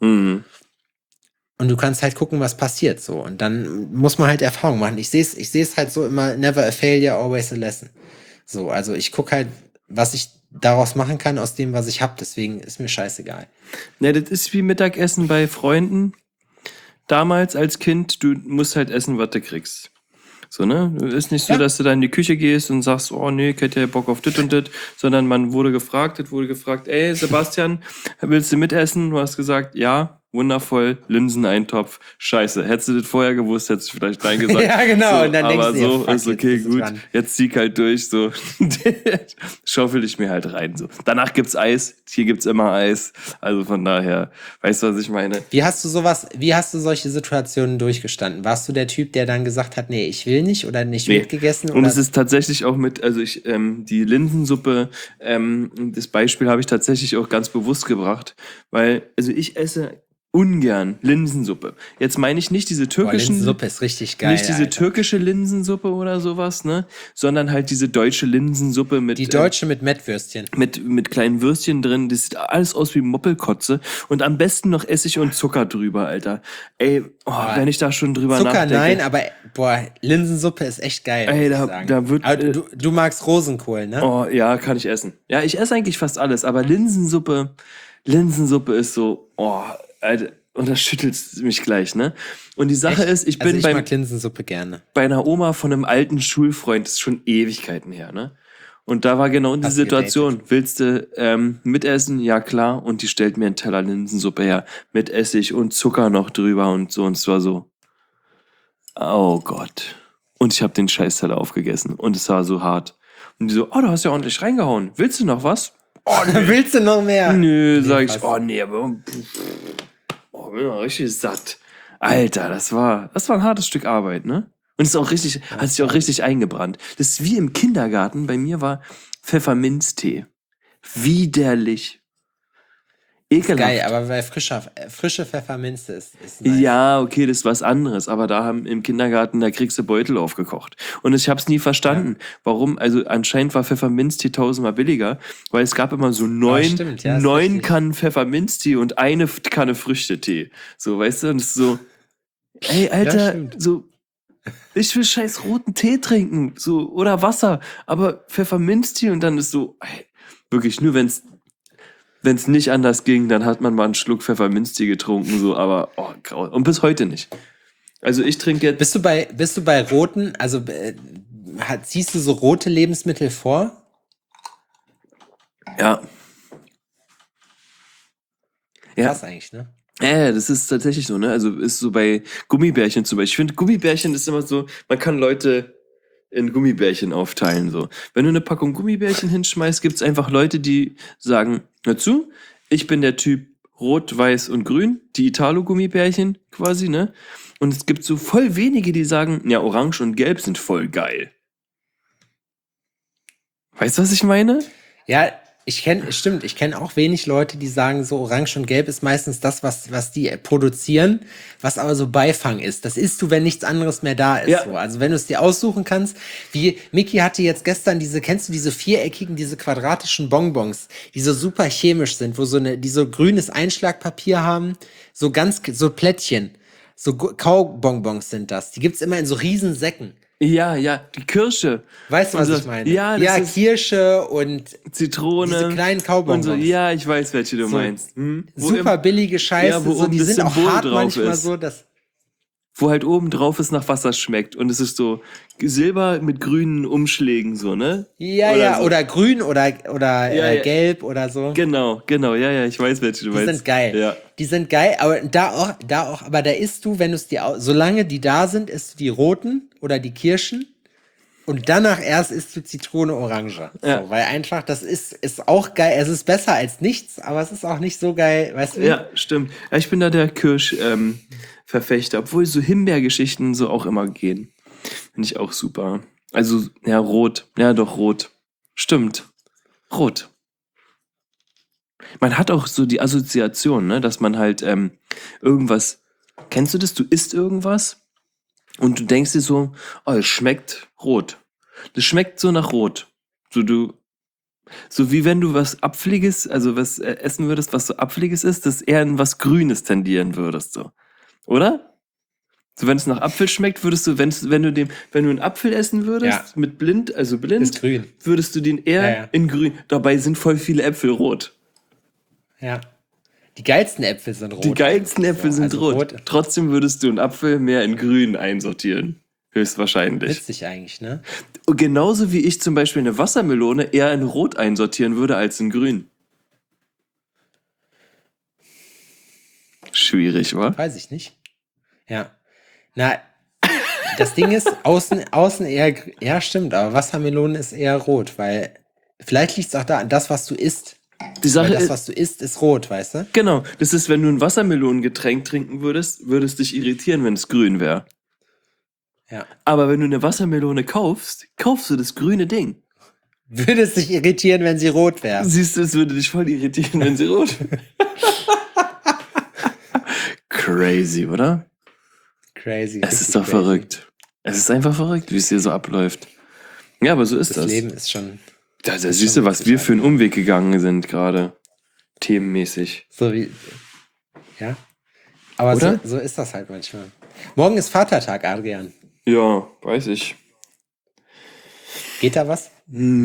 Und du kannst halt gucken, was passiert, so. Und dann muss man halt Erfahrung machen. Ich sehe es halt so immer, never a failure, always a lesson. So, also ich gucke halt, was ich daraus machen kann aus dem, was ich habe. Deswegen ist mir scheißegal. Ne, das ist wie Mittagessen bei Freunden. Damals als Kind, du musst halt essen, was du kriegst. So, ne? Ist nicht so, Ja. dass du da in die Küche gehst und sagst, oh nee, ich hätte ja Bock auf dit und dit, sondern man wurde gefragt, ey Sebastian, willst du mitessen? Du hast gesagt, ja, wundervoll, Linseneintopf, scheiße. Hättest du das vorher gewusst, hättest du vielleicht nein gesagt. Ja, genau. So, Und dann aber denkst du dir, so, fuck, ist jetzt okay, bist du gut, dran. jetzt zieh ich halt durch, so. Schaufel ich mir halt rein, so. Danach gibt's Eis, hier gibt's immer Eis, also von daher, weißt du, was ich meine? Wie hast du solche Situationen durchgestanden? Warst du der Typ, der dann gesagt hat, nee, ich will nicht oder nicht mitgegessen? Und oder? es ist tatsächlich auch die Linsensuppe, das Beispiel habe ich tatsächlich auch ganz bewusst gebracht, weil, also ich esse ungern Linsensuppe. Jetzt meine ich nicht diese Boah, türkischen, Linsensuppe ist richtig geil. nicht diese Alter. türkische Linsensuppe oder sowas, ne, sondern halt diese deutsche Linsensuppe mit Die deutsche mit Mettwürstchen. mit kleinen Würstchen drin, das sieht alles aus wie Moppelkotze und am besten noch Essig und Zucker drüber, Alter. Ey, wenn ich da schon drüber Zucker nachdenke. nein, aber boah, Linsensuppe ist echt geil. Ey, muss ich da- sagen. da wird, Aber du magst Rosenkohl, ne? Oh, ja, kann ich essen. Ja, ich esse eigentlich fast alles, aber Linsensuppe ist so, oh, Alter, und das schüttelt mich gleich, ne? Und die Sache ist, ich bin ich mag Linsensuppe gerne. bei einer Oma von einem alten Schulfreund, das ist schon Ewigkeiten her, ne? Und da war genau die Hast du Situation. Willst du mitessen? Ja, klar. Und die stellt mir einen Teller Linsensuppe her, mit Essig und Zucker noch drüber und so. Und es war so, oh Gott. Und ich habe den Scheißteller aufgegessen. Und es war so hart. Und die so, oh, du hast ja ordentlich reingehauen. Willst du noch was? Willst du noch mehr? Nö, sag ich, fast. oh nee, aber bin mal richtig satt. Alter, das war ein hartes Stück Arbeit, ne? Und es ist auch richtig, hat sich auch richtig eingebrannt. Das ist wie im Kindergarten, bei mir war Pfefferminztee. Widerlich. Ekelhaft. Geil, aber weil frische Pfefferminze ist nice. Ja, okay, das ist was anderes, aber im Kindergarten, da kriegst du Beutel aufgekocht. Und ich hab's nie verstanden, warum, also anscheinend war Pfefferminztee tausendmal billiger, weil es gab immer so stimmt, ja, ist neun richtig. Kannen Pfefferminztee und eine Kanne Früchtetee. So, weißt du, und es ist so, ey, Alter, stimmt. so, ich will scheiß roten Tee trinken, so, oder Wasser, aber Pfefferminztee und dann ist so, ey, wirklich, nur wenn's nicht anders ging, dann hat man mal einen Schluck Pfefferminztee getrunken, so, aber, oh, grau. Und bis heute nicht. Also ich trinke jetzt, Bist du bei roten, also ziehst du so rote Lebensmittel vor? ja. Ja, Krass eigentlich, ne? das ist tatsächlich so, ne? Also ist so bei Gummibärchen zum Beispiel. Ich finde, Gummibärchen ist immer so, man kann Leute in Gummibärchen aufteilen. So. Wenn du eine Packung Gummibärchen hinschmeißt, gibt es einfach Leute, die sagen, hör zu, ich bin der Typ Rot, Weiß und Grün, die Italo-Gummibärchen quasi, ne? Und es gibt so voll wenige, die sagen, ja, Orange und Gelb sind voll geil. Weißt du, was ich meine? Ja, ich kenne auch wenig Leute, die sagen, so Orange und Gelb ist meistens das, was die produzieren, was aber so Beifang ist. Das isst du, wenn nichts anderes mehr da ist. Ja. So. Also wenn du es dir aussuchen kannst, wie Mickey hatte jetzt gestern kennst du diese viereckigen, diese quadratischen Bonbons, die so super chemisch sind, die so grünes Einschlagpapier haben, so Plättchen, so Kaubonbons sind das. Die gibt's immer in so riesen Säcken. Ja, die Kirsche. Weißt du, was Und so, ich meine? Ja, das ist Kirsche und Zitrone. diese kleinen und Kaubonbons. so. Ja, ich weiß, welche du So meinst. super billige Scheiße, Ja, wo so, oben die das sind auch Symbol hart drauf manchmal ist. so, dass Wo halt oben drauf ist nach Wasser schmeckt. Und es ist so Silber mit grünen Umschlägen, so, ne? So. oder grün oder Ja. gelb oder so. Genau, ja, ich weiß, welche du Die meinst. sind geil. Ja. Die sind geil, aber aber da isst du, wenn du es solange die da sind, isst du die roten oder die Kirschen und danach erst isst du Zitrone, Orange. Ja. So, weil einfach, das ist auch geil. Es ist besser als nichts, aber es ist auch nicht so geil, weißt du? Ja, stimmt. Ja, ich bin da der Verfechter, obwohl so Himbeergeschichten so auch immer gehen. Finde ich auch super. Also, ja, rot. Ja, doch, rot. Stimmt. Rot. Man hat auch so die Assoziation, ne, dass man halt irgendwas. Kennst du das? Du isst irgendwas und du denkst dir so, oh, es schmeckt rot. Das schmeckt so nach Rot. So wie wenn du was Apfeliges, also was essen würdest, was so Apfeliges ist, das eher in was Grünes tendieren würdest, so. Oder? So, wenn es nach Apfel schmeckt, würdest du, wenn du einen Apfel essen würdest, Ja. mit blind, Ist grün. würdest du den eher Ja. in grün. Dabei sind voll viele Äpfel rot. Ja. Die geilsten Äpfel sind rot. Die geilsten Äpfel So, sind also rot. Trotzdem würdest du einen Apfel mehr in grün einsortieren. Höchstwahrscheinlich. Witzig eigentlich, ne? Und genauso wie ich zum Beispiel eine Wassermelone eher in rot einsortieren würde als in grün. Schwierig, wa? Weiß ich nicht. Ja. Na, das Ding ist, außen eher, ja, stimmt, aber Wassermelone ist eher rot, weil vielleicht liegt es auch da an das, was du isst. Die Sache Weil das, ist, was du isst, ist rot, weißt du? genau, das ist, wenn du ein Wassermelonengetränk trinken würdest, würdest dich irritieren, wenn es grün wäre. Ja. Aber wenn du eine Wassermelone kaufst, kaufst du das grüne Ding. Würde es dich irritieren, wenn sie rot wäre? Siehst du, es würde dich voll irritieren, wenn sie rot wäre. Crazy, oder? Crazy. Es richtig ist doch crazy. verrückt. Es ist einfach verrückt, wie es hier so abläuft. Ja, aber so ist Das das. Leben ist schon Da ist siehst schon du, was wirklich wir für einen Umweg gegangen sind gerade. Themenmäßig. so wie. Ja. Aber Oder? so ist das halt manchmal. Morgen ist Vatertag, Adrian. Ja, weiß ich. Geht da was?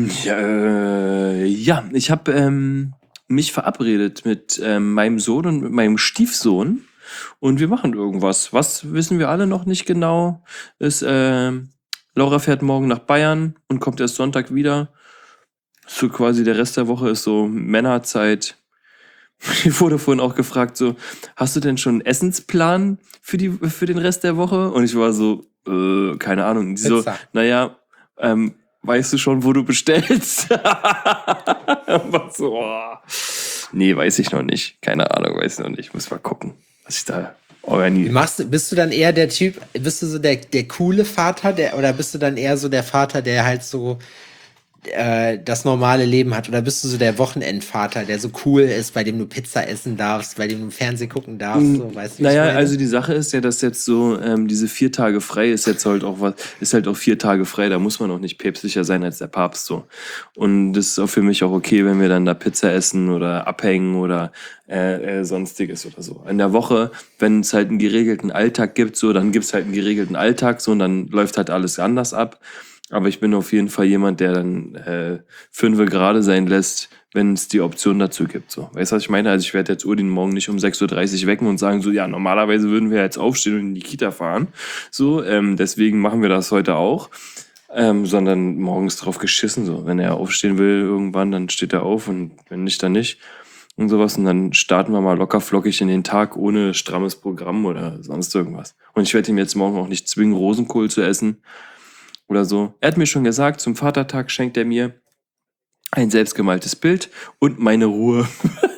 Ja, ich habe mich verabredet mit meinem Sohn und mit meinem Stiefsohn und wir machen irgendwas. Was wissen wir alle noch nicht genau. Laura fährt morgen nach Bayern und kommt erst Sonntag wieder. So quasi der Rest der Woche ist so Männerzeit. Ich wurde vorhin auch gefragt, so, hast du denn schon einen Essensplan für den Rest der Woche? Und ich war so, keine Ahnung. Die so, Pizza. naja, weißt du schon, wo du bestellst? War so, nee, weiß ich noch nicht. Keine Ahnung, weiß ich noch nicht. Muss mal gucken, was ich da organisiere. Bist du dann eher der Typ, bist du so der coole Vater, oder bist du dann eher so der Vater, der halt so das normale Leben hat? Oder bist du so der Wochenendvater, der so cool ist, bei dem du Pizza essen darfst, bei dem du Fernsehen gucken darfst? So, weißt du, wie Naja, ich meine? also die Sache ist ja, dass jetzt so diese 4 Tage frei ist jetzt halt auch ist halt auch 4 Tage frei, da muss man auch nicht päpstlicher sein als der Papst so. Und das ist auch für mich auch okay, wenn wir dann da Pizza essen oder abhängen oder sonstiges oder so. In der Woche, wenn es halt einen geregelten Alltag gibt, so, dann gibt's halt einen geregelten Alltag so und dann läuft halt alles anders ab. Aber ich bin auf jeden Fall jemand, der dann 5 gerade sein lässt, wenn es die Option dazu gibt. So. Weißt du, was ich meine? Also ich werde jetzt Odin morgen nicht um 6:30 Uhr wecken und sagen so, ja, normalerweise würden wir jetzt aufstehen und in die Kita fahren. So, deswegen machen wir das heute auch. Sondern morgens drauf geschissen. So. Wenn er aufstehen will irgendwann, dann steht er auf und wenn nicht, dann nicht. Und sowas. Und dann starten wir mal locker flockig in den Tag ohne strammes Programm oder sonst irgendwas. Und ich werde ihm jetzt morgen auch nicht zwingen, Rosenkohl zu essen. oder so. Er hat mir schon gesagt, zum Vatertag schenkt er mir ein selbstgemaltes Bild und meine Ruhe.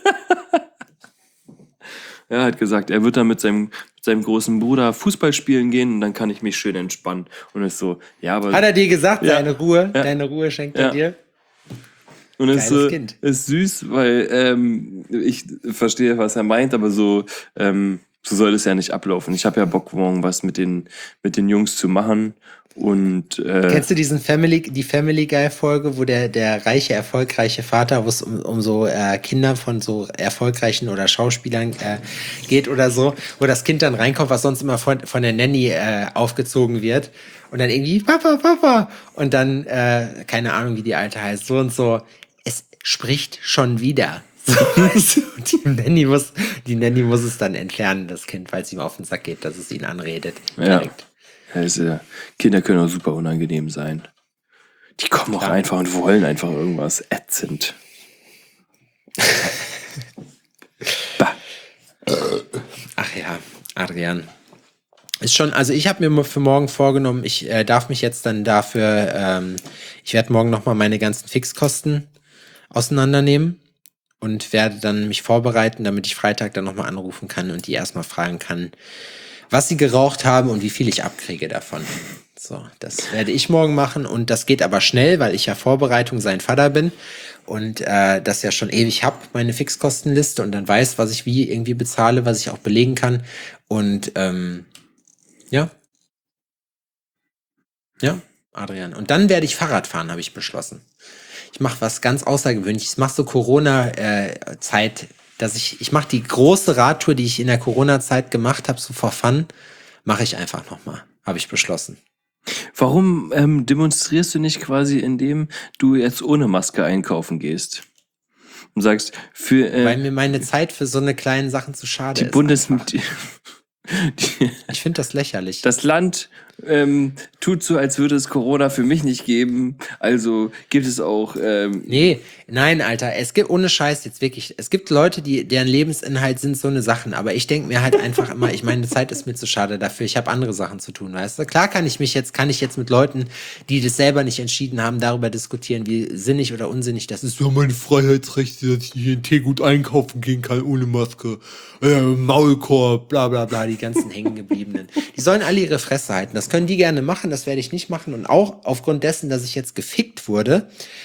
Er hat gesagt, er wird dann mit seinem großen Bruder Fußball spielen gehen und dann kann ich mich schön entspannen. Und ist so, ja, aber. Hat er dir gesagt, Ja. deine Ruhe schenkt er Ja. dir? Und es Geiles Kind. ist süß, weil ich verstehe, was er meint, aber so soll es ja nicht ablaufen. Ich habe ja Bock, morgen was mit den Jungs zu machen. Und Kennst du die Family Guy Folge, wo der reiche, erfolgreiche Vater, wo es um so Kinder von so erfolgreichen oder Schauspielern geht oder so, wo das Kind dann reinkommt, was sonst immer von der Nanny aufgezogen wird und dann irgendwie Papa und dann keine Ahnung, wie die Alte heißt, so und so. Es spricht schon wieder. Die Nanny muss es dann entfernen, das Kind, weil es ihm auf den Sack geht, dass es ihn anredet. Ja. Direkt. Kinder können auch super unangenehm sein. Die kommen auch einfach und wollen einfach irgendwas ätzend. Bah. Ach ja, Adrian. Ist schon, also ich habe mir für morgen vorgenommen, ich darf mich jetzt dann dafür, ich werde morgen nochmal meine ganzen Fixkosten auseinandernehmen und werde dann mich vorbereiten, damit ich Freitag dann nochmal anrufen kann und die erstmal fragen kann, was sie geraucht haben und wie viel ich abkriege davon. So, das werde ich morgen machen und das geht aber schnell, weil ich ja Vorbereitung sein Vater bin und das ja schon ewig hab, meine Fixkostenliste und dann weiß, was ich wie irgendwie bezahle, was ich auch belegen kann und ja, Adrian. Und dann werde ich Fahrrad fahren, habe ich beschlossen. Ich mache was ganz Außergewöhnliches. Ich mache so Corona-Zeit, dass ich mache die große Radtour, die ich in der Corona-Zeit gemacht habe, so for fun, mache ich einfach nochmal, habe ich beschlossen. Warum demonstrierst du nicht quasi, indem du jetzt ohne Maske einkaufen gehst? Und sagst, weil mir meine Zeit für so eine kleinen Sachen zu schade ist. Ich finde das lächerlich. Das Land tut so, als würde es Corona für mich nicht geben. Also gibt es auch. Nein, Alter. Es gibt ohne Scheiß jetzt wirklich. Es gibt Leute, deren Lebensinhalt sind so eine Sachen. Aber ich denke mir halt einfach immer, ich meine, Zeit ist mir zu schade dafür. Ich habe andere Sachen zu tun, weißt du? Klar kann ich jetzt mit Leuten, die das selber nicht entschieden haben, darüber diskutieren, wie sinnig oder unsinnig das ist. Ja, meine Freiheitsrechte, dass ich hier in Teegut einkaufen gehen kann ohne Maske. Maulkorb, Bla bla bla, die ganzen Hängengebliebenen. Die sollen alle ihre Fresse halten. Das können die gerne machen, das werde ich nicht machen. Und auch aufgrund dessen, dass ich jetzt gefickt wurde,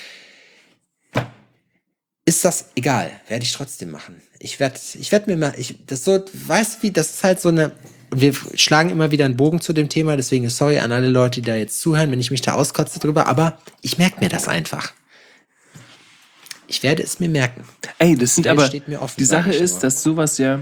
ist das egal. Werde ich trotzdem machen. Ich werde mir mal, das so, weißt du wie, das ist halt so eine, und wir schlagen immer wieder einen Bogen zu dem Thema, deswegen sorry an alle Leute, die da jetzt zuhören, wenn ich mich da auskotze drüber, aber ich merke mir das einfach. Ich werde es mir merken. Ey, das sind aber, steht mir offen, die Sache sag ich ist, nur. dass sowas ja,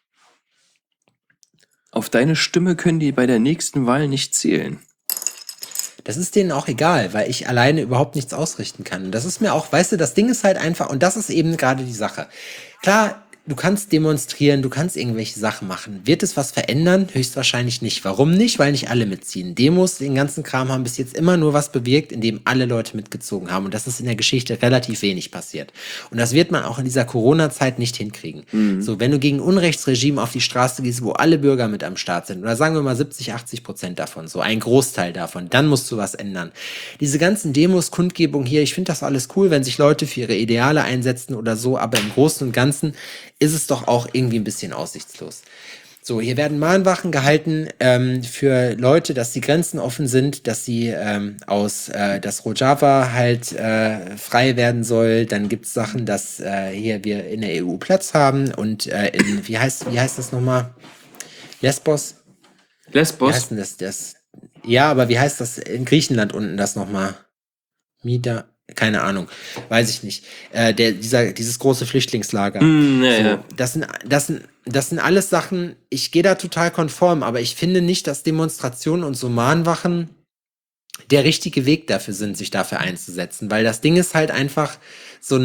auf deine Stimme können die bei der nächsten Wahl nicht zählen. Das ist denen auch egal, weil ich alleine überhaupt nichts ausrichten kann. Und das ist mir auch, weißt du, das Ding ist halt einfach, und das ist eben gerade die Sache. Klar, du kannst demonstrieren, du kannst irgendwelche Sachen machen. Wird es was verändern? Höchstwahrscheinlich nicht. Warum nicht? Weil nicht alle mitziehen. Demos, den ganzen Kram haben bis jetzt immer nur was bewirkt, indem alle Leute mitgezogen haben. Und das ist in der Geschichte relativ wenig passiert. Und das wird man auch in dieser Corona-Zeit nicht hinkriegen. So, wenn du gegen ein Unrechtsregime auf die Straße gehst, wo alle Bürger mit am Start sind, oder sagen wir mal 70-80% davon, so ein Großteil davon, dann musst du was ändern. Diese ganzen Demos, Kundgebungen hier, ich finde das alles cool, wenn sich Leute für ihre Ideale einsetzen oder so, aber im Großen und Ganzen ist es doch auch irgendwie ein bisschen aussichtslos. So, hier werden Mahnwachen gehalten für Leute, dass die Grenzen offen sind, dass sie dass Rojava halt frei werden soll. Dann gibt's Sachen, dass hier wir in der EU Platz haben und wie heißt das nochmal? Lesbos? Wie heißt denn das? Ja, aber wie heißt das in Griechenland unten das nochmal? Keine Ahnung, weiß ich nicht. Dieses große Flüchtlingslager. Ja. Das sind alles Sachen, ich gehe da total konform, aber ich finde nicht, dass Demonstrationen und so Mahnwachen der richtige Weg dafür sind, sich dafür einzusetzen, weil das Ding ist halt einfach so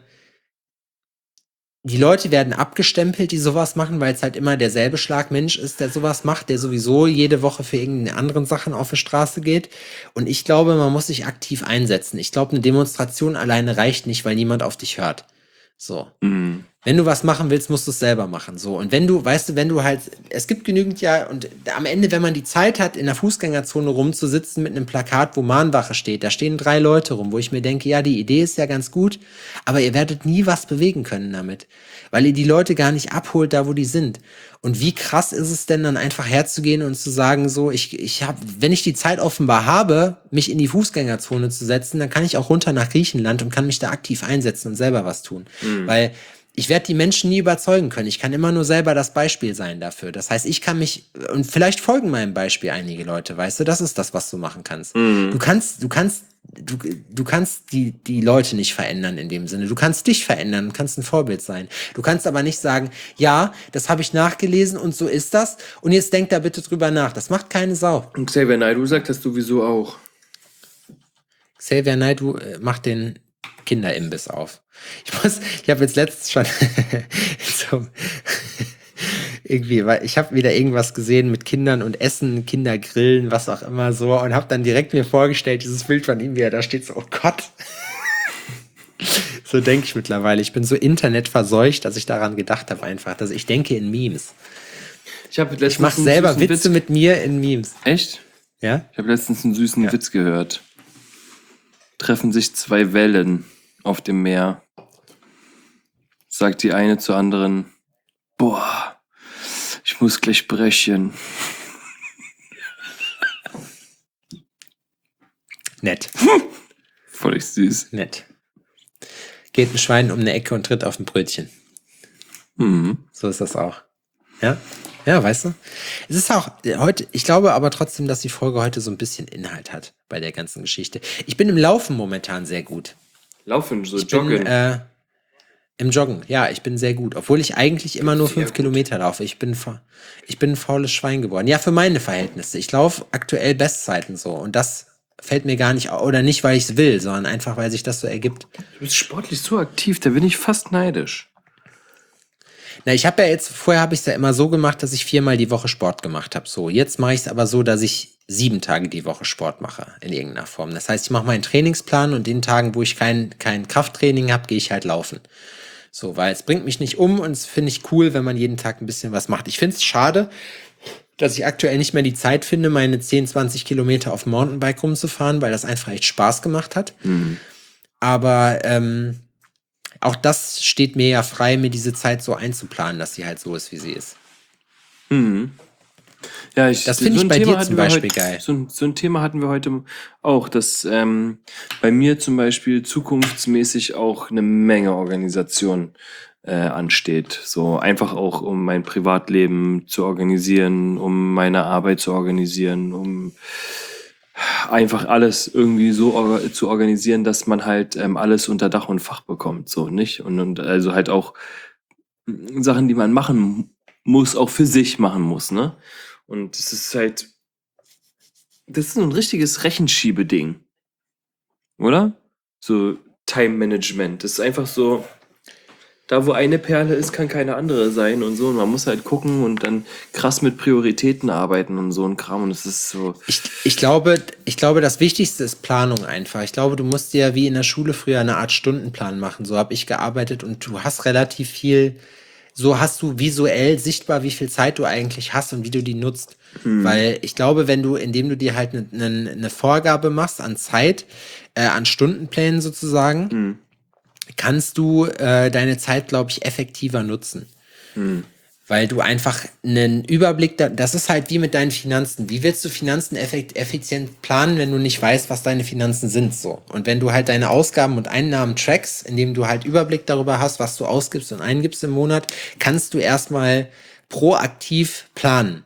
die Leute werden abgestempelt, die sowas machen, weil es halt immer derselbe Schlagmensch ist, der sowas macht, der sowieso jede Woche für irgendeine anderen Sachen auf die Straße geht. Und ich glaube, man muss sich aktiv einsetzen. Ich glaube, eine Demonstration alleine reicht nicht, weil niemand auf dich hört. So. Wenn du was machen willst, musst du es selber machen. So. Und wenn du, weißt du, wenn du halt, es gibt genügend ja, und am Ende, wenn man die Zeit hat, in der Fußgängerzone rumzusitzen mit einem Plakat, wo Mahnwache steht, da stehen 3 Leute rum, wo ich mir denke, ja, die Idee ist ja ganz gut, aber ihr werdet nie was bewegen können damit. Weil ihr die Leute gar nicht abholt, da wo die sind. Und wie krass ist es denn dann einfach herzugehen und zu sagen, so, ich habe, wenn ich die Zeit offenbar habe, mich in die Fußgängerzone zu setzen, dann kann ich auch runter nach Griechenland und kann mich da aktiv einsetzen und selber was tun. Weil ich werde die Menschen nie überzeugen können. Ich kann immer nur selber das Beispiel sein dafür. Das heißt, ich kann mich, und vielleicht folgen meinem Beispiel einige Leute, weißt du, das ist das, was du machen kannst. Du kannst die Leute nicht verändern in dem Sinne. Du kannst dich verändern und kannst ein Vorbild sein. Du kannst aber nicht sagen, ja, das habe ich nachgelesen und so ist das und jetzt denk da bitte drüber nach. Das macht keine Sau. Und Xavier Naidoo sagt das sowieso auch. Xavier Naidoo macht den Kinderimbiss auf. Ich habe jetzt letztens schon irgendwie, weil ich habe wieder irgendwas gesehen mit Kindern und Essen, Kinder grillen, was auch immer so und habe dann direkt mir vorgestellt, dieses Bild von ihm, wie er da steht, so, oh Gott. So denke ich mittlerweile. Ich bin so internetverseucht, dass ich daran gedacht habe einfach, dass ich denke in Memes. Ich mache selber Witze mit mir in Memes. Echt? Ja? Ich habe letztens einen süßen Witz gehört. Treffen sich 2 Wellen auf dem Meer. Sagt die eine zur anderen, boah, ich muss gleich brechen. Nett. Völlig süß. Nett. Geht ein Schwein um eine Ecke und tritt auf ein Brötchen. So ist das auch. Ja? Ja, weißt du? Es ist auch heute, ich glaube aber trotzdem, dass die Folge heute so ein bisschen Inhalt hat bei der ganzen Geschichte. Ich bin im Laufen momentan sehr gut. Laufen, so Ich joggen. bin im Joggen, ja, ich bin sehr gut. Obwohl ich eigentlich immer nur 5 Kilometer laufe. Ich bin ein faules Schwein geworden. Ja, für meine Verhältnisse. Ich laufe aktuell Bestzeiten so. Und das fällt mir gar nicht, oder nicht, weil ich es will, sondern einfach, weil sich das so ergibt. Du bist sportlich so aktiv, da bin ich fast neidisch. Na, vorher habe ich es ja immer so gemacht, dass ich 4-mal die Woche Sport gemacht habe. So, jetzt mache ich es aber so, dass ich 7 Tage die Woche Sport mache, in irgendeiner Form. Das heißt, ich mache meinen Trainingsplan und den Tagen, wo ich kein Krafttraining habe, gehe ich halt laufen. So, weil es bringt mich nicht um und es finde ich cool, wenn man jeden Tag ein bisschen was macht. Ich finde es schade, dass ich aktuell nicht mehr die Zeit finde, meine 10, 20 Kilometer auf dem Mountainbike rumzufahren, weil das einfach echt Spaß gemacht hat. Aber auch das steht mir ja frei, mir diese Zeit so einzuplanen, dass sie halt so ist, wie sie ist. Ja, das finde ich bei dir zum Beispiel geil. So ein Thema hatten wir heute auch, dass bei mir zum Beispiel zukunftsmäßig auch eine Menge Organisation ansteht. So einfach auch, um mein Privatleben zu organisieren, um meine Arbeit zu organisieren, um einfach alles irgendwie so zu organisieren, dass man halt alles unter Dach und Fach bekommt, so, nicht? Und also halt auch Sachen, die man machen muss, auch für sich machen muss, ne? Und es ist halt, das ist so ein richtiges Rechenschiebeding, oder? So Time Management. Das ist einfach so, da wo eine Perle ist, kann keine andere sein und so. Und man muss halt gucken und dann krass mit Prioritäten arbeiten und so ein Kram. Und es ist so. Ich glaube, das Wichtigste ist Planung einfach. Ich glaube, du musst dir wie in der Schule früher eine Art Stundenplan machen. So habe ich gearbeitet und du hast relativ viel. So hast du visuell sichtbar, wie viel Zeit du eigentlich hast und wie du die nutzt. Weil ich glaube, indem du dir halt eine Vorgabe machst an Zeit, an Stundenplänen sozusagen, kannst du deine Zeit, glaube ich, effektiver nutzen. Weil du einfach einen Überblick, das ist halt wie mit deinen Finanzen. Wie willst du Finanzen effizient planen, wenn du nicht weißt, was deine Finanzen sind? So. Und wenn du halt deine Ausgaben und Einnahmen trackst, indem du halt Überblick darüber hast, was du ausgibst und eingibst im Monat, kannst du erstmal proaktiv planen.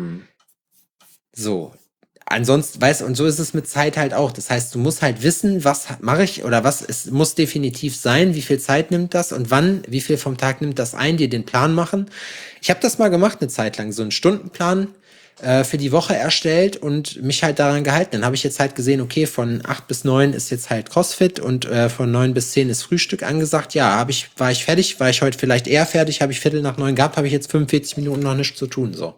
So. Ansonsten, weißt du, und so ist es mit Zeit halt auch. Das heißt, du musst halt wissen, was mache ich oder was es muss definitiv sein, wie viel Zeit nimmt das und wann, wie viel vom Tag nimmt das ein, dir den Plan machen. Ich habe das mal gemacht eine Zeit lang, so einen Stundenplan für die Woche erstellt und mich halt daran gehalten. Dann habe ich jetzt halt gesehen, okay, von 8 bis 9 ist jetzt halt CrossFit und von 9 bis 10 ist Frühstück angesagt. Ja, war ich fertig, war ich heute vielleicht eher fertig, habe ich 8:45 gehabt, habe ich jetzt 45 Minuten noch nichts zu tun, so.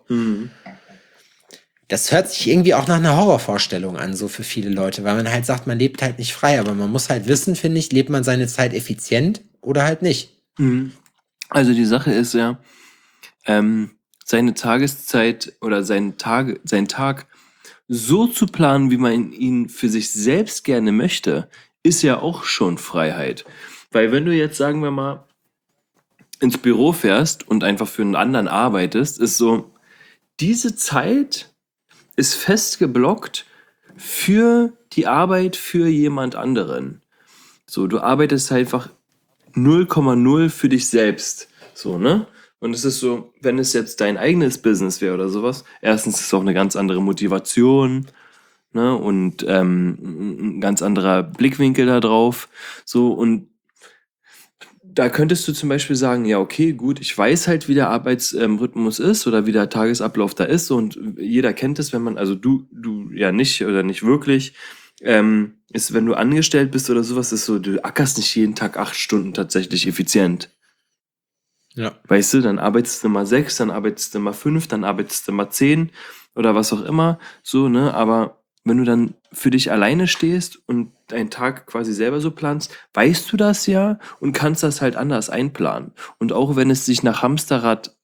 Das hört sich irgendwie auch nach einer Horrorvorstellung an, so für viele Leute, weil man halt sagt, man lebt halt nicht frei, aber man muss halt wissen, finde ich, lebt man seine Zeit effizient oder halt nicht. Also die Sache ist ja, seine Tageszeit oder seinen Tag so zu planen, wie man ihn für sich selbst gerne möchte, ist ja auch schon Freiheit. Weil wenn du jetzt, sagen wir mal, ins Büro fährst und einfach für einen anderen arbeitest, ist so, diese Zeit ist fest geblockt für die Arbeit für jemand anderen. So, du arbeitest einfach 0,0 für dich selbst. So, ne? Und es ist so, wenn es jetzt dein eigenes Business wäre oder sowas, erstens ist es auch eine ganz andere Motivation, ne? Und ein ganz anderer Blickwinkel da drauf. So, und da könntest du zum Beispiel sagen, ja, okay, gut, ich weiß halt, wie der Arbeitsrhythmus ist oder wie der Tagesablauf da ist und jeder kennt es, wenn man, also du ja nicht oder nicht wirklich, ist, wenn du angestellt bist oder sowas, ist so, du ackerst nicht jeden Tag 8 Stunden tatsächlich effizient. Ja. Weißt du, dann arbeitest du mal 6, dann arbeitest du mal 5, dann arbeitest du mal 10 oder was auch immer, so, ne, aber wenn du dann für dich alleine stehst und deinen Tag quasi selber so planst, weißt du das ja und kannst das halt anders einplanen. Und auch wenn es sich nach Hamsterrad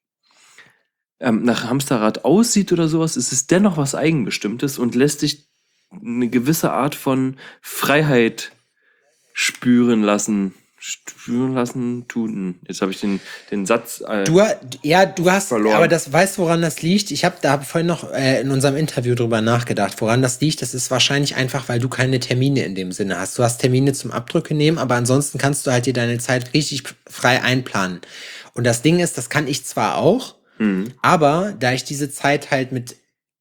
aussieht oder sowas, ist es dennoch was Eigenbestimmtes und lässt dich eine gewisse Art von Freiheit spüren lassen, tun. Jetzt habe ich den Satz Du hast, verloren. aber das weißt, woran das liegt. Ich habe da vorhin noch in unserem Interview drüber nachgedacht, woran das liegt. Das ist wahrscheinlich einfach, weil du keine Termine in dem Sinne hast. Du hast Termine zum Abdrücke nehmen, aber ansonsten kannst du halt dir deine Zeit richtig frei einplanen. Und das Ding ist, das kann ich zwar auch, aber da ich diese Zeit halt mit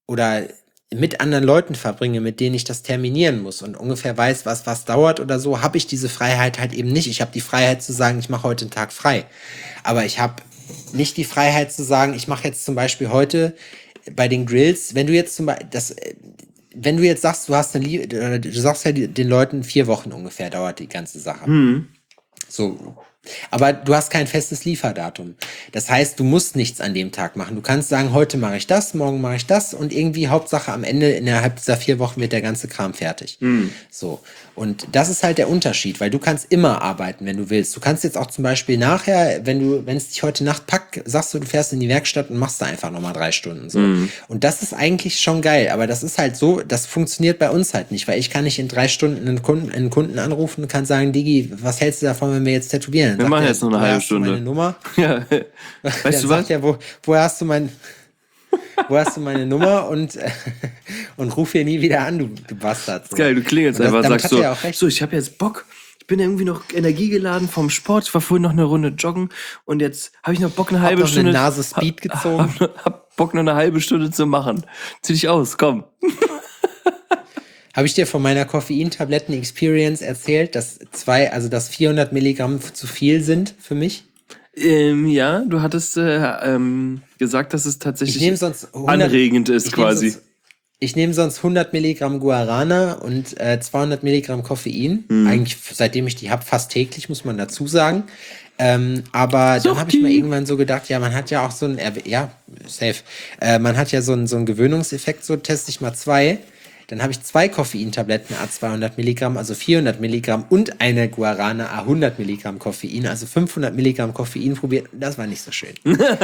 anderen Leuten verbringe, mit denen ich das terminieren muss und ungefähr weiß, was dauert oder so, habe ich diese Freiheit halt eben nicht. Ich habe die Freiheit zu sagen, ich mache heute einen Tag frei. Aber ich habe nicht die Freiheit zu sagen, ich mache jetzt zum Beispiel heute bei den Grills, wenn du jetzt wenn du jetzt sagst, du sagst ja den Leuten 4 Wochen ungefähr dauert die ganze Sache. So. Aber du hast kein festes Lieferdatum. Das heißt, du musst nichts an dem Tag machen. Du kannst sagen, heute mache ich das, morgen mache ich das und irgendwie Hauptsache am Ende innerhalb dieser 4 Wochen wird der ganze Kram fertig. So. Und das ist halt der Unterschied, weil du kannst immer arbeiten, wenn du willst. Du kannst jetzt auch zum Beispiel nachher, wenn es dich heute Nacht packt, sagst du fährst in die Werkstatt und machst da einfach nochmal 3 Stunden so. Und das ist eigentlich schon geil, aber das ist halt so, das funktioniert bei uns halt nicht, weil ich kann nicht in 3 Stunden einen Kunden anrufen und kann sagen, Digi, was hältst du davon, wenn wir jetzt tätowieren? Wir machen jetzt noch eine halbe Stunde. Meine Nummer? Ja, weißt du was? Ja, woher hast du meine Nummer und ruf hier nie wieder an, du Bastard. So. Geil, du klingelst einfach und sagst so, ja so, ich habe jetzt Bock, ich bin irgendwie noch energiegeladen vom Sport, ich war vorhin noch eine Runde joggen und jetzt habe ich noch Bock, eine halbe Stunde. Eine Nase Speed gezogen. Hab Bock, noch eine halbe Stunde zu machen. Zieh dich aus, komm. Habe ich dir von meiner Koffeintabletten-Experience erzählt, dass 400 Milligramm zu viel sind für mich? Ja, du hattest gesagt, dass es tatsächlich anregend ist quasi. Ich nehme sonst 100 Milligramm Guarana und 200 Milligramm Koffein. Eigentlich, seitdem ich die habe, fast täglich, muss man dazu sagen. Aber dann habe ich mir irgendwann so gedacht, ja, man hat ja auch so ein, man hat ja so einen Gewöhnungseffekt, so teste ich mal 2. Dann habe ich 2 Koffeintabletten A200 Milligramm, also 400 Milligramm und eine Guarana A100 Milligramm Koffein, also 500 Milligramm Koffein probiert. Das war nicht so schön.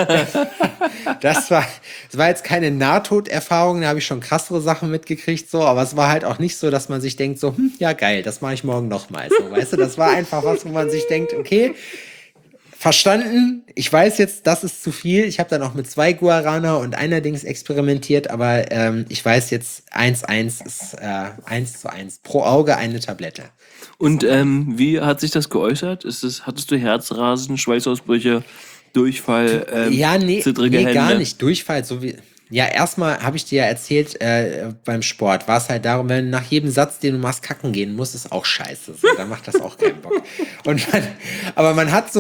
Das war jetzt keine Nahtoderfahrung, da habe ich schon krassere Sachen mitgekriegt, so, aber es war halt auch nicht so, dass man sich denkt, so, ja geil, das mache ich morgen nochmal. So, weißt du, das war einfach was, wo man sich denkt, okay, verstanden, ich weiß jetzt, das ist zu viel. Ich habe dann auch mit 2 Guarana und einer Dings experimentiert, aber ich weiß jetzt, 1:1 ist 1:1. Pro Auge eine Tablette. Und wie hat sich das geäußert? Hattest du Herzrasen, Schweißausbrüche, Durchfall, zittrige Hände? Gar nicht. Durchfall, so wie. Ja, erstmal habe ich dir ja erzählt, beim Sport war es halt darum, wenn du nach jedem Satz, den du machst, kacken gehen musst, ist auch scheiße. So, da macht das auch keinen Bock. Aber man hat so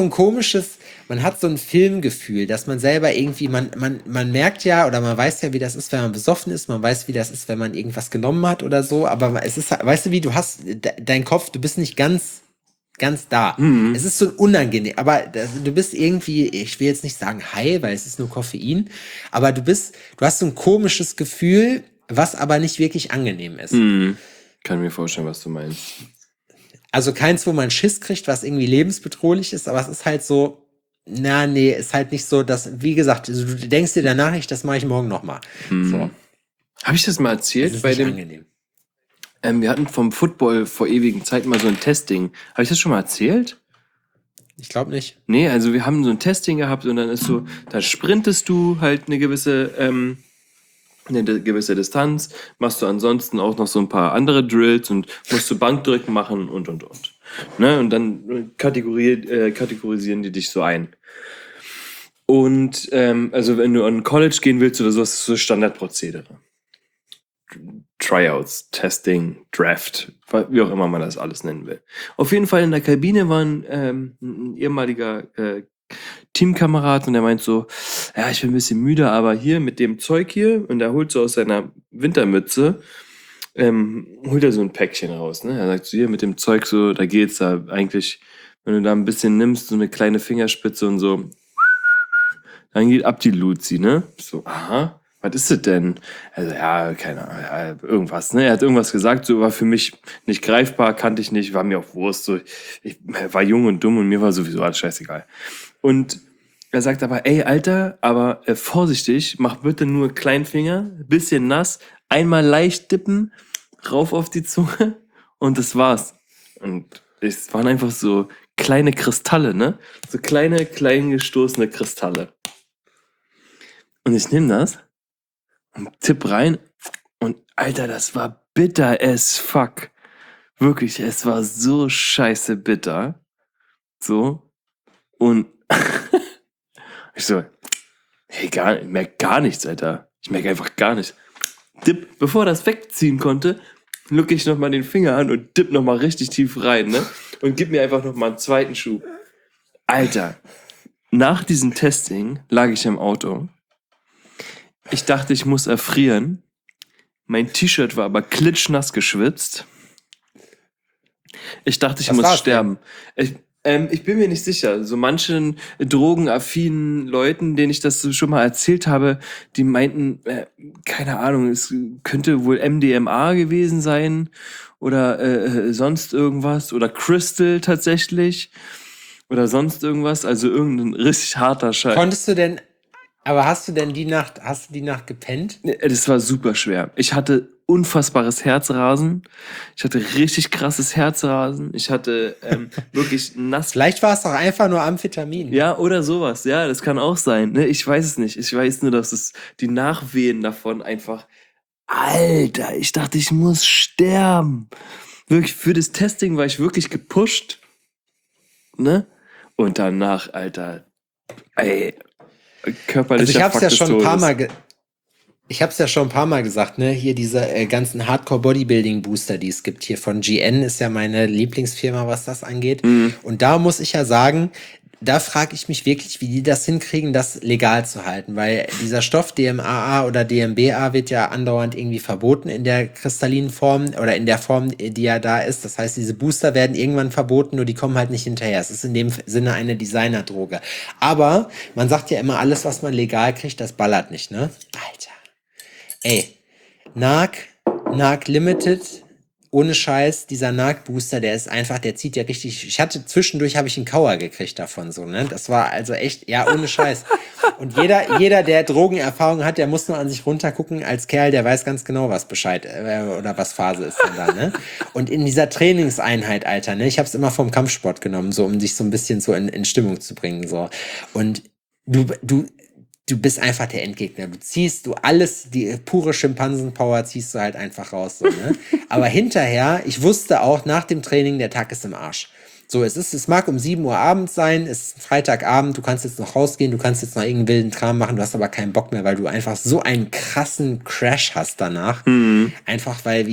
ein Filmgefühl, dass man selber irgendwie, man merkt ja oder man weiß ja, wie das ist, wenn man besoffen ist, man weiß, wie das ist, wenn man irgendwas genommen hat oder so, aber es ist, weißt du wie, du hast dein Kopf, du bist nicht ganz da. Es ist so unangenehm, aber du bist irgendwie, ich will jetzt nicht sagen high, weil es ist nur Koffein, aber du hast so ein komisches Gefühl, was aber nicht wirklich angenehm ist. Kann mir vorstellen, was du meinst. Also keins, wo man Schiss kriegt, was irgendwie lebensbedrohlich ist, aber es ist halt so, Na, nee, ist halt nicht so, dass, wie gesagt, also du denkst dir danach nicht, das mache ich morgen nochmal. So, Habe ich das mal das erzählt? ist Bei nicht dem, angenehm. wir hatten vom Football vor ewigen Zeiten mal so ein Testing. Habe ich das schon mal erzählt? Ich glaube nicht. Nee, also wir haben so ein Testing gehabt und dann ist so, da sprintest du halt eine gewisse Distanz, machst du ansonsten auch noch so ein paar andere Drills und musst du Bankdrücken machen und. Ne? Und dann kategorisieren die dich so ein. Und also wenn du an College gehen willst oder so, das ist so Standardprozedere. Tryouts, Testing, Draft, wie auch immer man das alles nennen will. Auf jeden Fall in der Kabine war ein ehemaliger Teamkamerad und der meint so, ja, ich bin ein bisschen müde, aber hier mit dem Zeug hier, und er holt so aus seiner Wintermütze, holt er so ein Päckchen raus. Ne? Er sagt so, hier mit dem Zeug so, da geht's da eigentlich, wenn du da ein bisschen nimmst, so eine kleine Fingerspitze und so, dann geht ab die Luzi, ne? So, aha, was ist das denn? Also, ja, keine Ahnung, ja, irgendwas, ne? Er hat irgendwas gesagt, so war für mich nicht greifbar, kannte ich nicht, war mir auch Wurst, so. Ich war jung und dumm und mir war sowieso alles scheißegal. Und er sagt aber, ey, Alter, aber vorsichtig, mach bitte nur Kleinfinger, bisschen nass, einmal leicht dippen, rauf auf die Zunge und das war's. Und es waren einfach so kleine Kristalle, ne? So klein gestoßene Kristalle. Und ich nehme das und tipp rein und Alter, das war bitter as fuck. Wirklich, es war so scheiße bitter. So. Und ich so, hey, ich merk gar nichts, Alter. Ich merk einfach gar nichts. Dip, bevor er das wegziehen konnte, lucke ich nochmal den Finger an und dipp nochmal richtig tief rein, ne? Und gib mir einfach nochmal einen zweiten Schub. Alter, nach diesem Testing lag ich im Auto. Ich dachte, ich muss erfrieren. Mein T-Shirt war aber klitschnass geschwitzt. Ich dachte, ich Was muss war's sterben. Ich bin mir nicht sicher. So manchen drogenaffinen Leuten, denen ich das so schon mal erzählt habe, die meinten, keine Ahnung, es könnte wohl MDMA gewesen sein oder sonst irgendwas oder Crystal tatsächlich oder sonst irgendwas. Also irgendein richtig harter Scheiß. Konntest du denn, aber hast du die Nacht gepennt? Das war super schwer. Ich hatte unfassbares Herzrasen. Ich hatte richtig krasses Herzrasen. Ich hatte wirklich nass. Vielleicht war es doch einfach nur Amphetamin. Ja, oder sowas. Ja, das kann auch sein. Ne? Ich weiß es nicht. Ich weiß nur, dass es die Nachwehen davon einfach. Alter, ich dachte, ich muss sterben. Wirklich, für das Testing war ich wirklich gepusht. Ne? Und danach, Alter, ey, körperlicher Also ich habe es Fakt ja des schon ein paar Todes. Mal ich habe es ja schon ein paar Mal gesagt, ne? Hier diese ganzen Hardcore-Bodybuilding-Booster, die es gibt. Hier von GN ist ja meine Lieblingsfirma, was das angeht. Und da muss ich ja sagen, da frage ich mich wirklich, wie die das hinkriegen, das legal zu halten. Weil dieser Stoff DMAA oder DMBA wird ja andauernd irgendwie verboten in der kristallinen Form oder in der Form, die ja da ist. Das heißt, diese Booster werden irgendwann verboten, nur die kommen halt nicht hinterher. Es ist in dem Sinne eine Designerdroge. Aber man sagt ja immer, alles, was man legal kriegt, das ballert nicht, ne? Alter. Ey, NARC Limited, ohne Scheiß, dieser NARC-Booster, der ist einfach, der zieht ja richtig. Zwischendurch habe ich einen Kauer gekriegt davon, so, ne? Das war also echt, ja, ohne Scheiß. Und jeder, der Drogenerfahrung hat, der muss nur an sich runtergucken. Als Kerl, der weiß ganz genau, was Bescheid oder was Phase ist denn da, ne? Und in dieser Trainingseinheit, Alter, ne? Ich habe es immer vom Kampfsport genommen, so um dich so ein bisschen so in Stimmung zu bringen, so. Und du bist einfach der Endgegner. Die pure Schimpansenpower ziehst du halt einfach raus, so, ne? Aber hinterher, ich wusste auch nach dem Training, der Tag ist im Arsch. So, es mag um 7 Uhr abends sein, es ist Freitagabend, du kannst jetzt noch rausgehen, du kannst jetzt noch irgendeinen wilden Kram machen, du hast aber keinen Bock mehr, weil du einfach so einen krassen Crash hast danach. Einfach, weil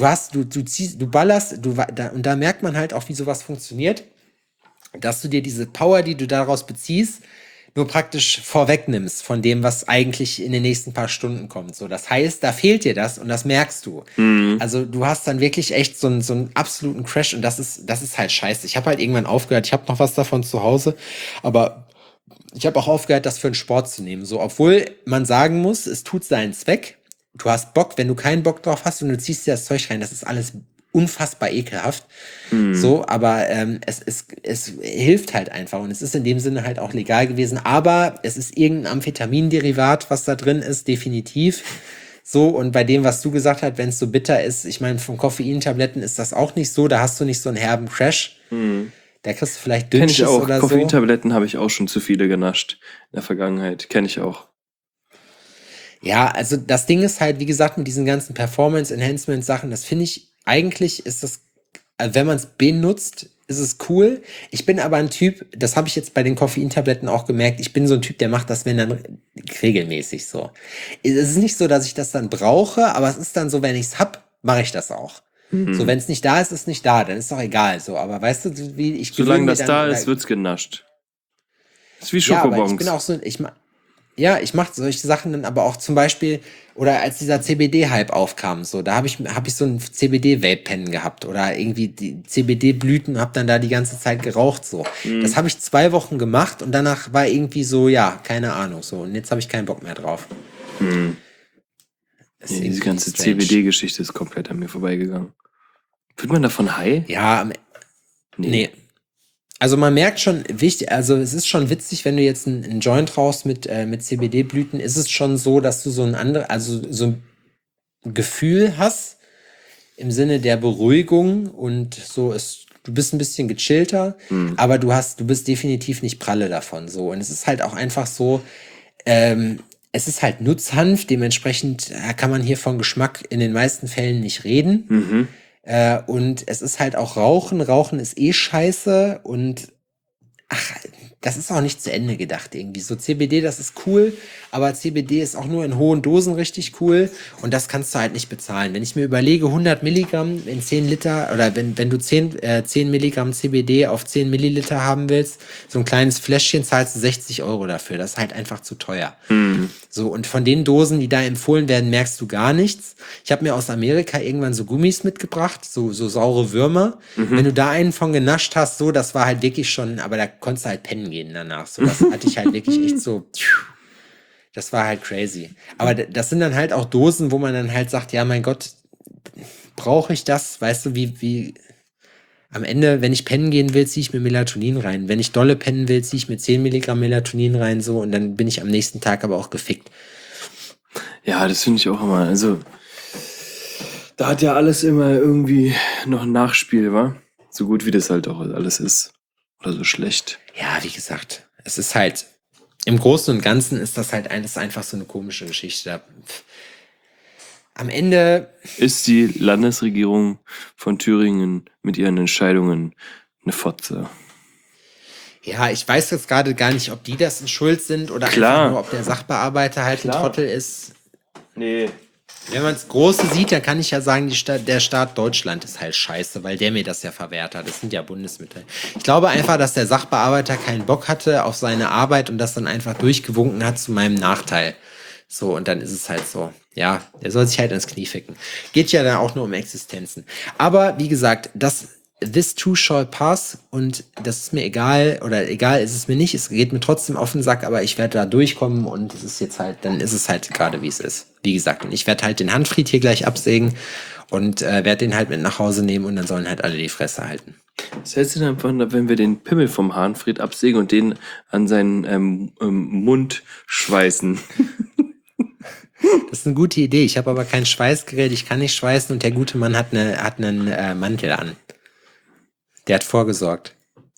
du ballerst, und da merkt man halt auch, wie sowas funktioniert, dass du dir diese Power, die du daraus beziehst, nur praktisch vorwegnimmst von dem, was eigentlich in den nächsten paar Stunden kommt. So, das heißt, da fehlt dir das und das merkst du. Also du hast dann wirklich echt so einen absoluten Crash und das ist halt scheiße. Ich habe halt irgendwann aufgehört, ich habe noch was davon zu Hause, aber ich habe auch aufgehört, das für einen Sport zu nehmen. So, obwohl man sagen muss, es tut seinen Zweck. Du hast Bock, wenn du keinen Bock drauf hast und du ziehst dir das Zeug rein, das ist alles unfassbar ekelhaft. So, aber es hilft halt einfach und es ist in dem Sinne halt auch legal gewesen. Aber es ist irgendein Amphetaminderivat, was da drin ist, definitiv. So, und bei dem, was du gesagt hast, wenn es so bitter ist, ich meine, von Koffeintabletten ist das auch nicht so, da hast du nicht so einen herben Crash. Da kriegst du vielleicht Kenn ich Dünnschiss auch. oder so. Koffeintabletten habe ich auch schon zu viele genascht in der Vergangenheit. Kenne ich auch. Ja, also das Ding ist halt, wie gesagt, mit diesen ganzen Performance-Enhancement-Sachen, das finde ich, eigentlich ist das, wenn man es benutzt, ist es cool. Ich bin aber ein Typ, das habe ich jetzt bei den Koffeintabletten auch gemerkt, ich bin so ein Typ, der macht das, wenn dann regelmäßig so. Es ist nicht so, dass ich das dann brauche, aber es ist dann so, wenn ich es hab, mache ich das auch. So, wenn es nicht da ist, ist nicht da, dann ist doch egal. So, aber weißt du, wie ich gewöhne Solange mir das dann, da ist, wird's genascht. Das ist wie ja, aber ich Schokobons. bin auch so, ich mache solche Sachen dann aber auch zum Beispiel, oder als dieser CBD-Hype aufkam, so, da hab ich so einen CBD-Vape-Pen gehabt oder irgendwie die CBD-Blüten, hab dann da die ganze Zeit geraucht, so. Das habe ich 2 Wochen gemacht und danach war irgendwie so, ja, keine Ahnung, so. Und jetzt habe ich keinen Bock mehr drauf. Das ist Ja, diese irgendwie ganze strange. CBD-Geschichte ist komplett an mir vorbeigegangen. Wird man davon high? Ja, nee. Also man merkt schon, wichtig, also es ist schon witzig, wenn du jetzt einen Joint rauchst mit CBD-Blüten, ist es schon so, dass du so so ein Gefühl hast im Sinne der Beruhigung und so du bist ein bisschen gechillter, aber du bist definitiv nicht pralle davon, so. Und es ist halt auch einfach so, es ist halt Nutzhanf, dementsprechend kann man hier von Geschmack in den meisten Fällen nicht reden. Und es ist halt auch Rauchen. Rauchen ist eh scheiße und das ist auch nicht zu Ende gedacht irgendwie. So CBD, das ist cool, aber CBD ist auch nur in hohen Dosen richtig cool und das kannst du halt nicht bezahlen. Wenn ich mir überlege, 100 Milligramm in 10 Liter oder wenn du 10 Milligramm CBD auf 10 Milliliter haben willst, so ein kleines Fläschchen zahlst du 60 € dafür. Das ist halt einfach zu teuer. So, und von den Dosen, die da empfohlen werden, merkst du gar nichts. Ich habe mir aus Amerika irgendwann so Gummis mitgebracht, so saure Würmer. Wenn du da einen von genascht hast, so, das war halt wirklich schon, aber da konntest du halt pennen gehen danach. So, das hatte ich halt wirklich echt so, das war halt crazy. Aber das sind dann halt auch Dosen, wo man dann halt sagt, ja, mein Gott, brauche ich das? Weißt du, wie am Ende, wenn ich pennen gehen will, ziehe ich mir Melatonin rein. Wenn ich dolle pennen will, ziehe ich mir 10 Milligramm Melatonin rein, so, und dann bin ich am nächsten Tag aber auch gefickt. Ja, das finde ich auch immer. Also, da hat ja alles immer irgendwie noch ein Nachspiel, wa? So gut wie das halt auch alles ist. Oder so schlecht. Ja, wie gesagt, es ist halt, im Großen und Ganzen ist das halt einfach so eine komische Geschichte. Am Ende ist die Landesregierung von Thüringen mit ihren Entscheidungen eine Fotze. Ja, ich weiß jetzt gerade gar nicht, ob die das in Schuld sind oder Klar. einfach nur, ob der Sachbearbeiter halt ein Trottel ist. Nee. Wenn man das Große sieht, dann kann ich ja sagen, der Staat Deutschland ist halt scheiße, weil der mir das ja verwehrt hat. Das sind ja Bundesmittel. Ich glaube einfach, dass der Sachbearbeiter keinen Bock hatte auf seine Arbeit und das dann einfach durchgewunken hat zu meinem Nachteil. So, und dann ist es halt so. Ja, der soll sich halt ins Knie ficken. Geht ja dann auch nur um Existenzen. Aber wie gesagt, this too shall pass und das ist mir egal, oder egal ist es mir nicht, es geht mir trotzdem auf den Sack, aber ich werde da durchkommen und es ist jetzt halt, dann ist es halt gerade wie es ist. Wie gesagt, und ich werde halt den Hanfried hier gleich absägen und werde den halt mit nach Hause nehmen und dann sollen halt alle die Fresse halten. Was hältst du denn davon, wenn wir den Pimmel vom Hahnfried absägen und den an seinen Mund schweißen? Das ist eine gute Idee. Ich habe aber kein Schweißgerät, ich kann nicht schweißen und der gute Mann hat einen Mantel an. Der hat vorgesorgt.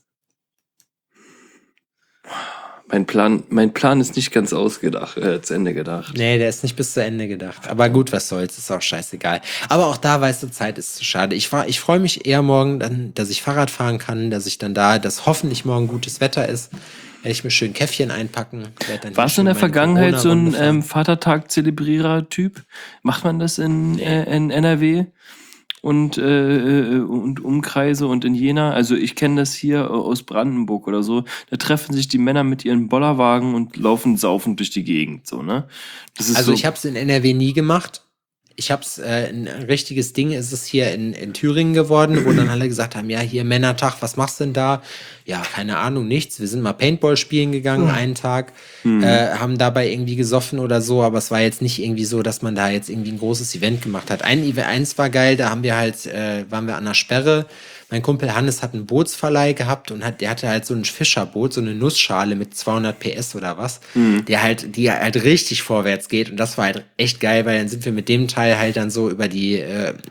Mein Plan ist nicht ganz zu Ende gedacht. Nee, der ist nicht bis zu Ende gedacht. Aber gut, was soll's, ist auch scheißegal. Aber auch da, weißt du, Zeit ist zu schade. Ich freue mich eher morgen dann, dass ich Fahrrad fahren kann, dass ich dann dass hoffentlich morgen gutes Wetter ist. Werde ich mir schön Käffchen einpacken. Warst du in der Vergangenheit so ein Vatertag-Zelebrierer-Typ? Macht man das in NRW? Und Umkreise und in Jena, also ich kenne das hier aus Brandenburg oder so, da treffen sich die Männer mit ihren Bollerwagen und laufen saufend durch die Gegend, so, ne? Das ist also so, ich habe es in NRW nie gemacht. Ich hab's, ein richtiges Ding ist es hier in Thüringen geworden, wo dann alle gesagt haben, ja, hier Männertag, was machst du denn da? Ja, keine Ahnung, nichts. Wir sind mal Paintball spielen gegangen, einen Tag, haben dabei irgendwie gesoffen oder so, aber es war jetzt nicht irgendwie so, dass man da jetzt irgendwie ein großes Event gemacht hat. Eins war geil, da haben wir halt, waren wir an der Sperre. Mein Kumpel Hannes hat einen Bootsverleih gehabt und der hatte halt so ein Fischerboot, so eine Nussschale mit 200 PS oder was, die halt richtig vorwärts geht und das war halt echt geil, weil dann sind wir mit dem Teil halt dann so über die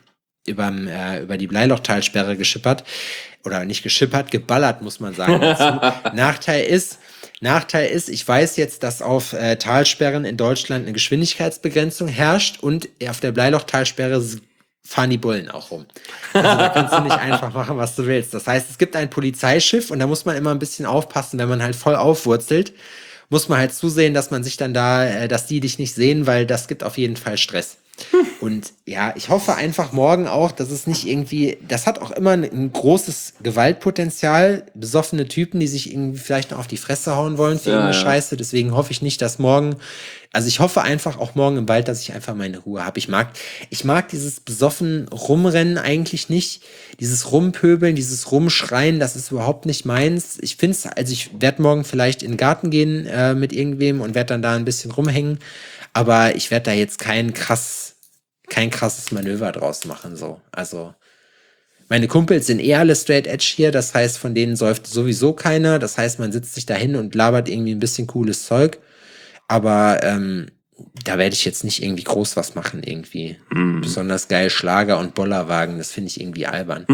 Bleilochtalsperre geschippert oder nicht geschippert, geballert, muss man sagen. Dazu. Nachteil ist, ich weiß jetzt, dass auf Talsperren in Deutschland eine Geschwindigkeitsbegrenzung herrscht und auf der Bleilochtalsperre fahren die Bullen auch rum. Also da kannst du nicht einfach machen, was du willst. Das heißt, es gibt ein Polizeischiff und da muss man immer ein bisschen aufpassen, wenn man halt voll aufwurzelt, muss man halt zusehen, dass man sich dann dass die dich nicht sehen, weil das gibt auf jeden Fall Stress. Und ja, ich hoffe einfach morgen auch, dass es nicht irgendwie, das hat auch immer ein großes Gewaltpotenzial, besoffene Typen, die sich irgendwie vielleicht noch auf die Fresse hauen wollen für irgendeine Scheiße. Deswegen hoffe ich nicht, dass morgen, also ich hoffe einfach auch morgen im Wald, dass ich einfach meine Ruhe habe. Ich mag dieses besoffen Rumrennen eigentlich nicht. Dieses Rumpöbeln, dieses Rumschreien, das ist überhaupt nicht meins. Ich werde morgen vielleicht in den Garten gehen mit irgendwem und werde dann da ein bisschen rumhängen. Aber ich werde da jetzt kein krasses Manöver draus machen, so. Also, meine Kumpels sind alle straight edge hier, das heißt, von denen säuft sowieso keiner. Das heißt, man sitzt sich da hin und labert irgendwie ein bisschen cooles Zeug. Aber da werde ich jetzt nicht irgendwie groß was machen, irgendwie. Besonders geil Schlager und Bollerwagen, das finde ich irgendwie albern.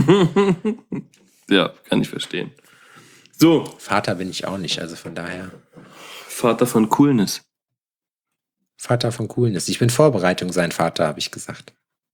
Ja, kann ich verstehen. So. Vater bin ich auch nicht, also von daher. Vater von Coolness. Vater von Coolness. Ich bin Vorbereitung sein Vater, habe ich gesagt.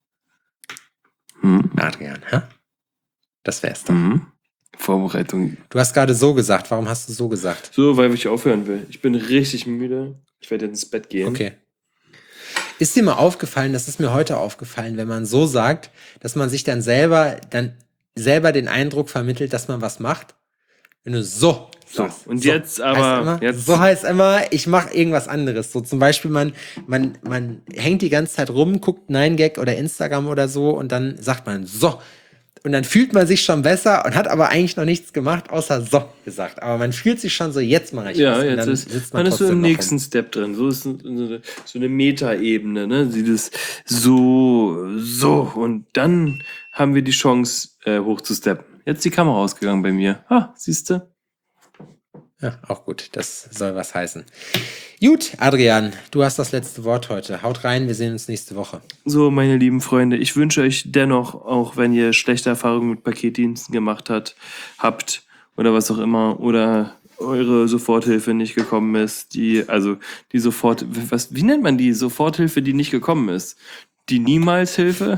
Adrian, hä? Das wär's doch. Vorbereitung. Du hast gerade so gesagt. Warum hast du so gesagt? So, weil ich aufhören will. Ich bin richtig müde. Ich werde jetzt ins Bett gehen. Okay. Ist dir mal aufgefallen, das ist mir heute aufgefallen, wenn man so sagt, dass man sich dann selber den Eindruck vermittelt, dass man was macht? Wenn du so sagst. Und so, jetzt aber... So heißt immer, ich mache irgendwas anderes. So zum Beispiel, man hängt die ganze Zeit rum, guckt 9gag oder Instagram oder so und dann sagt man so. Und dann fühlt man sich schon besser und hat aber eigentlich noch nichts gemacht, außer so gesagt. Aber man fühlt sich schon so, jetzt mache ich was. Ja, jetzt ist man ist so im nächsten Step drin. So ist so eine Metaebene, ne? Dieses so. Und dann haben wir die Chance, hoch zu steppen. Jetzt ist die Kamera ausgegangen bei mir. Siehst du? Ja, auch gut. Das soll was heißen. Gut, Adrian, du hast das letzte Wort heute. Haut rein, wir sehen uns nächste Woche. So, meine lieben Freunde, ich wünsche euch dennoch, auch wenn ihr schlechte Erfahrungen mit Paketdiensten gemacht habt oder was auch immer, oder eure Soforthilfe nicht gekommen ist, wie nennt man die Soforthilfe, die nicht gekommen ist? Die Niemals-Hilfe?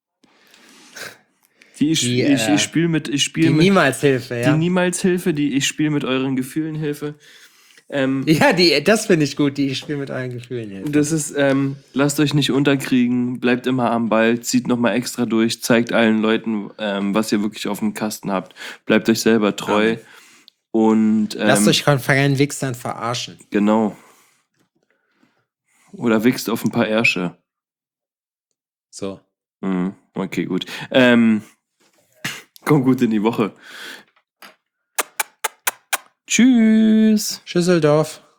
Ich spiele mit Niemals-Hilfe, ja. Die Niemals-Hilfe, ich spiele mit euren Gefühlen Hilfe. Das finde ich gut, ich spiele mit euren Gefühlen Hilfe. Das ist, lasst euch nicht unterkriegen, bleibt immer am Ball, zieht nochmal extra durch, zeigt allen Leuten, was ihr wirklich auf dem Kasten habt. Bleibt euch selber treu. Amen. Und lasst euch von keinen Wichsern verarschen. Genau. Oder wichst auf ein paar Ärsche. So. Okay, gut. Komm gut in die Woche. Tschüss. Schüsseldorf.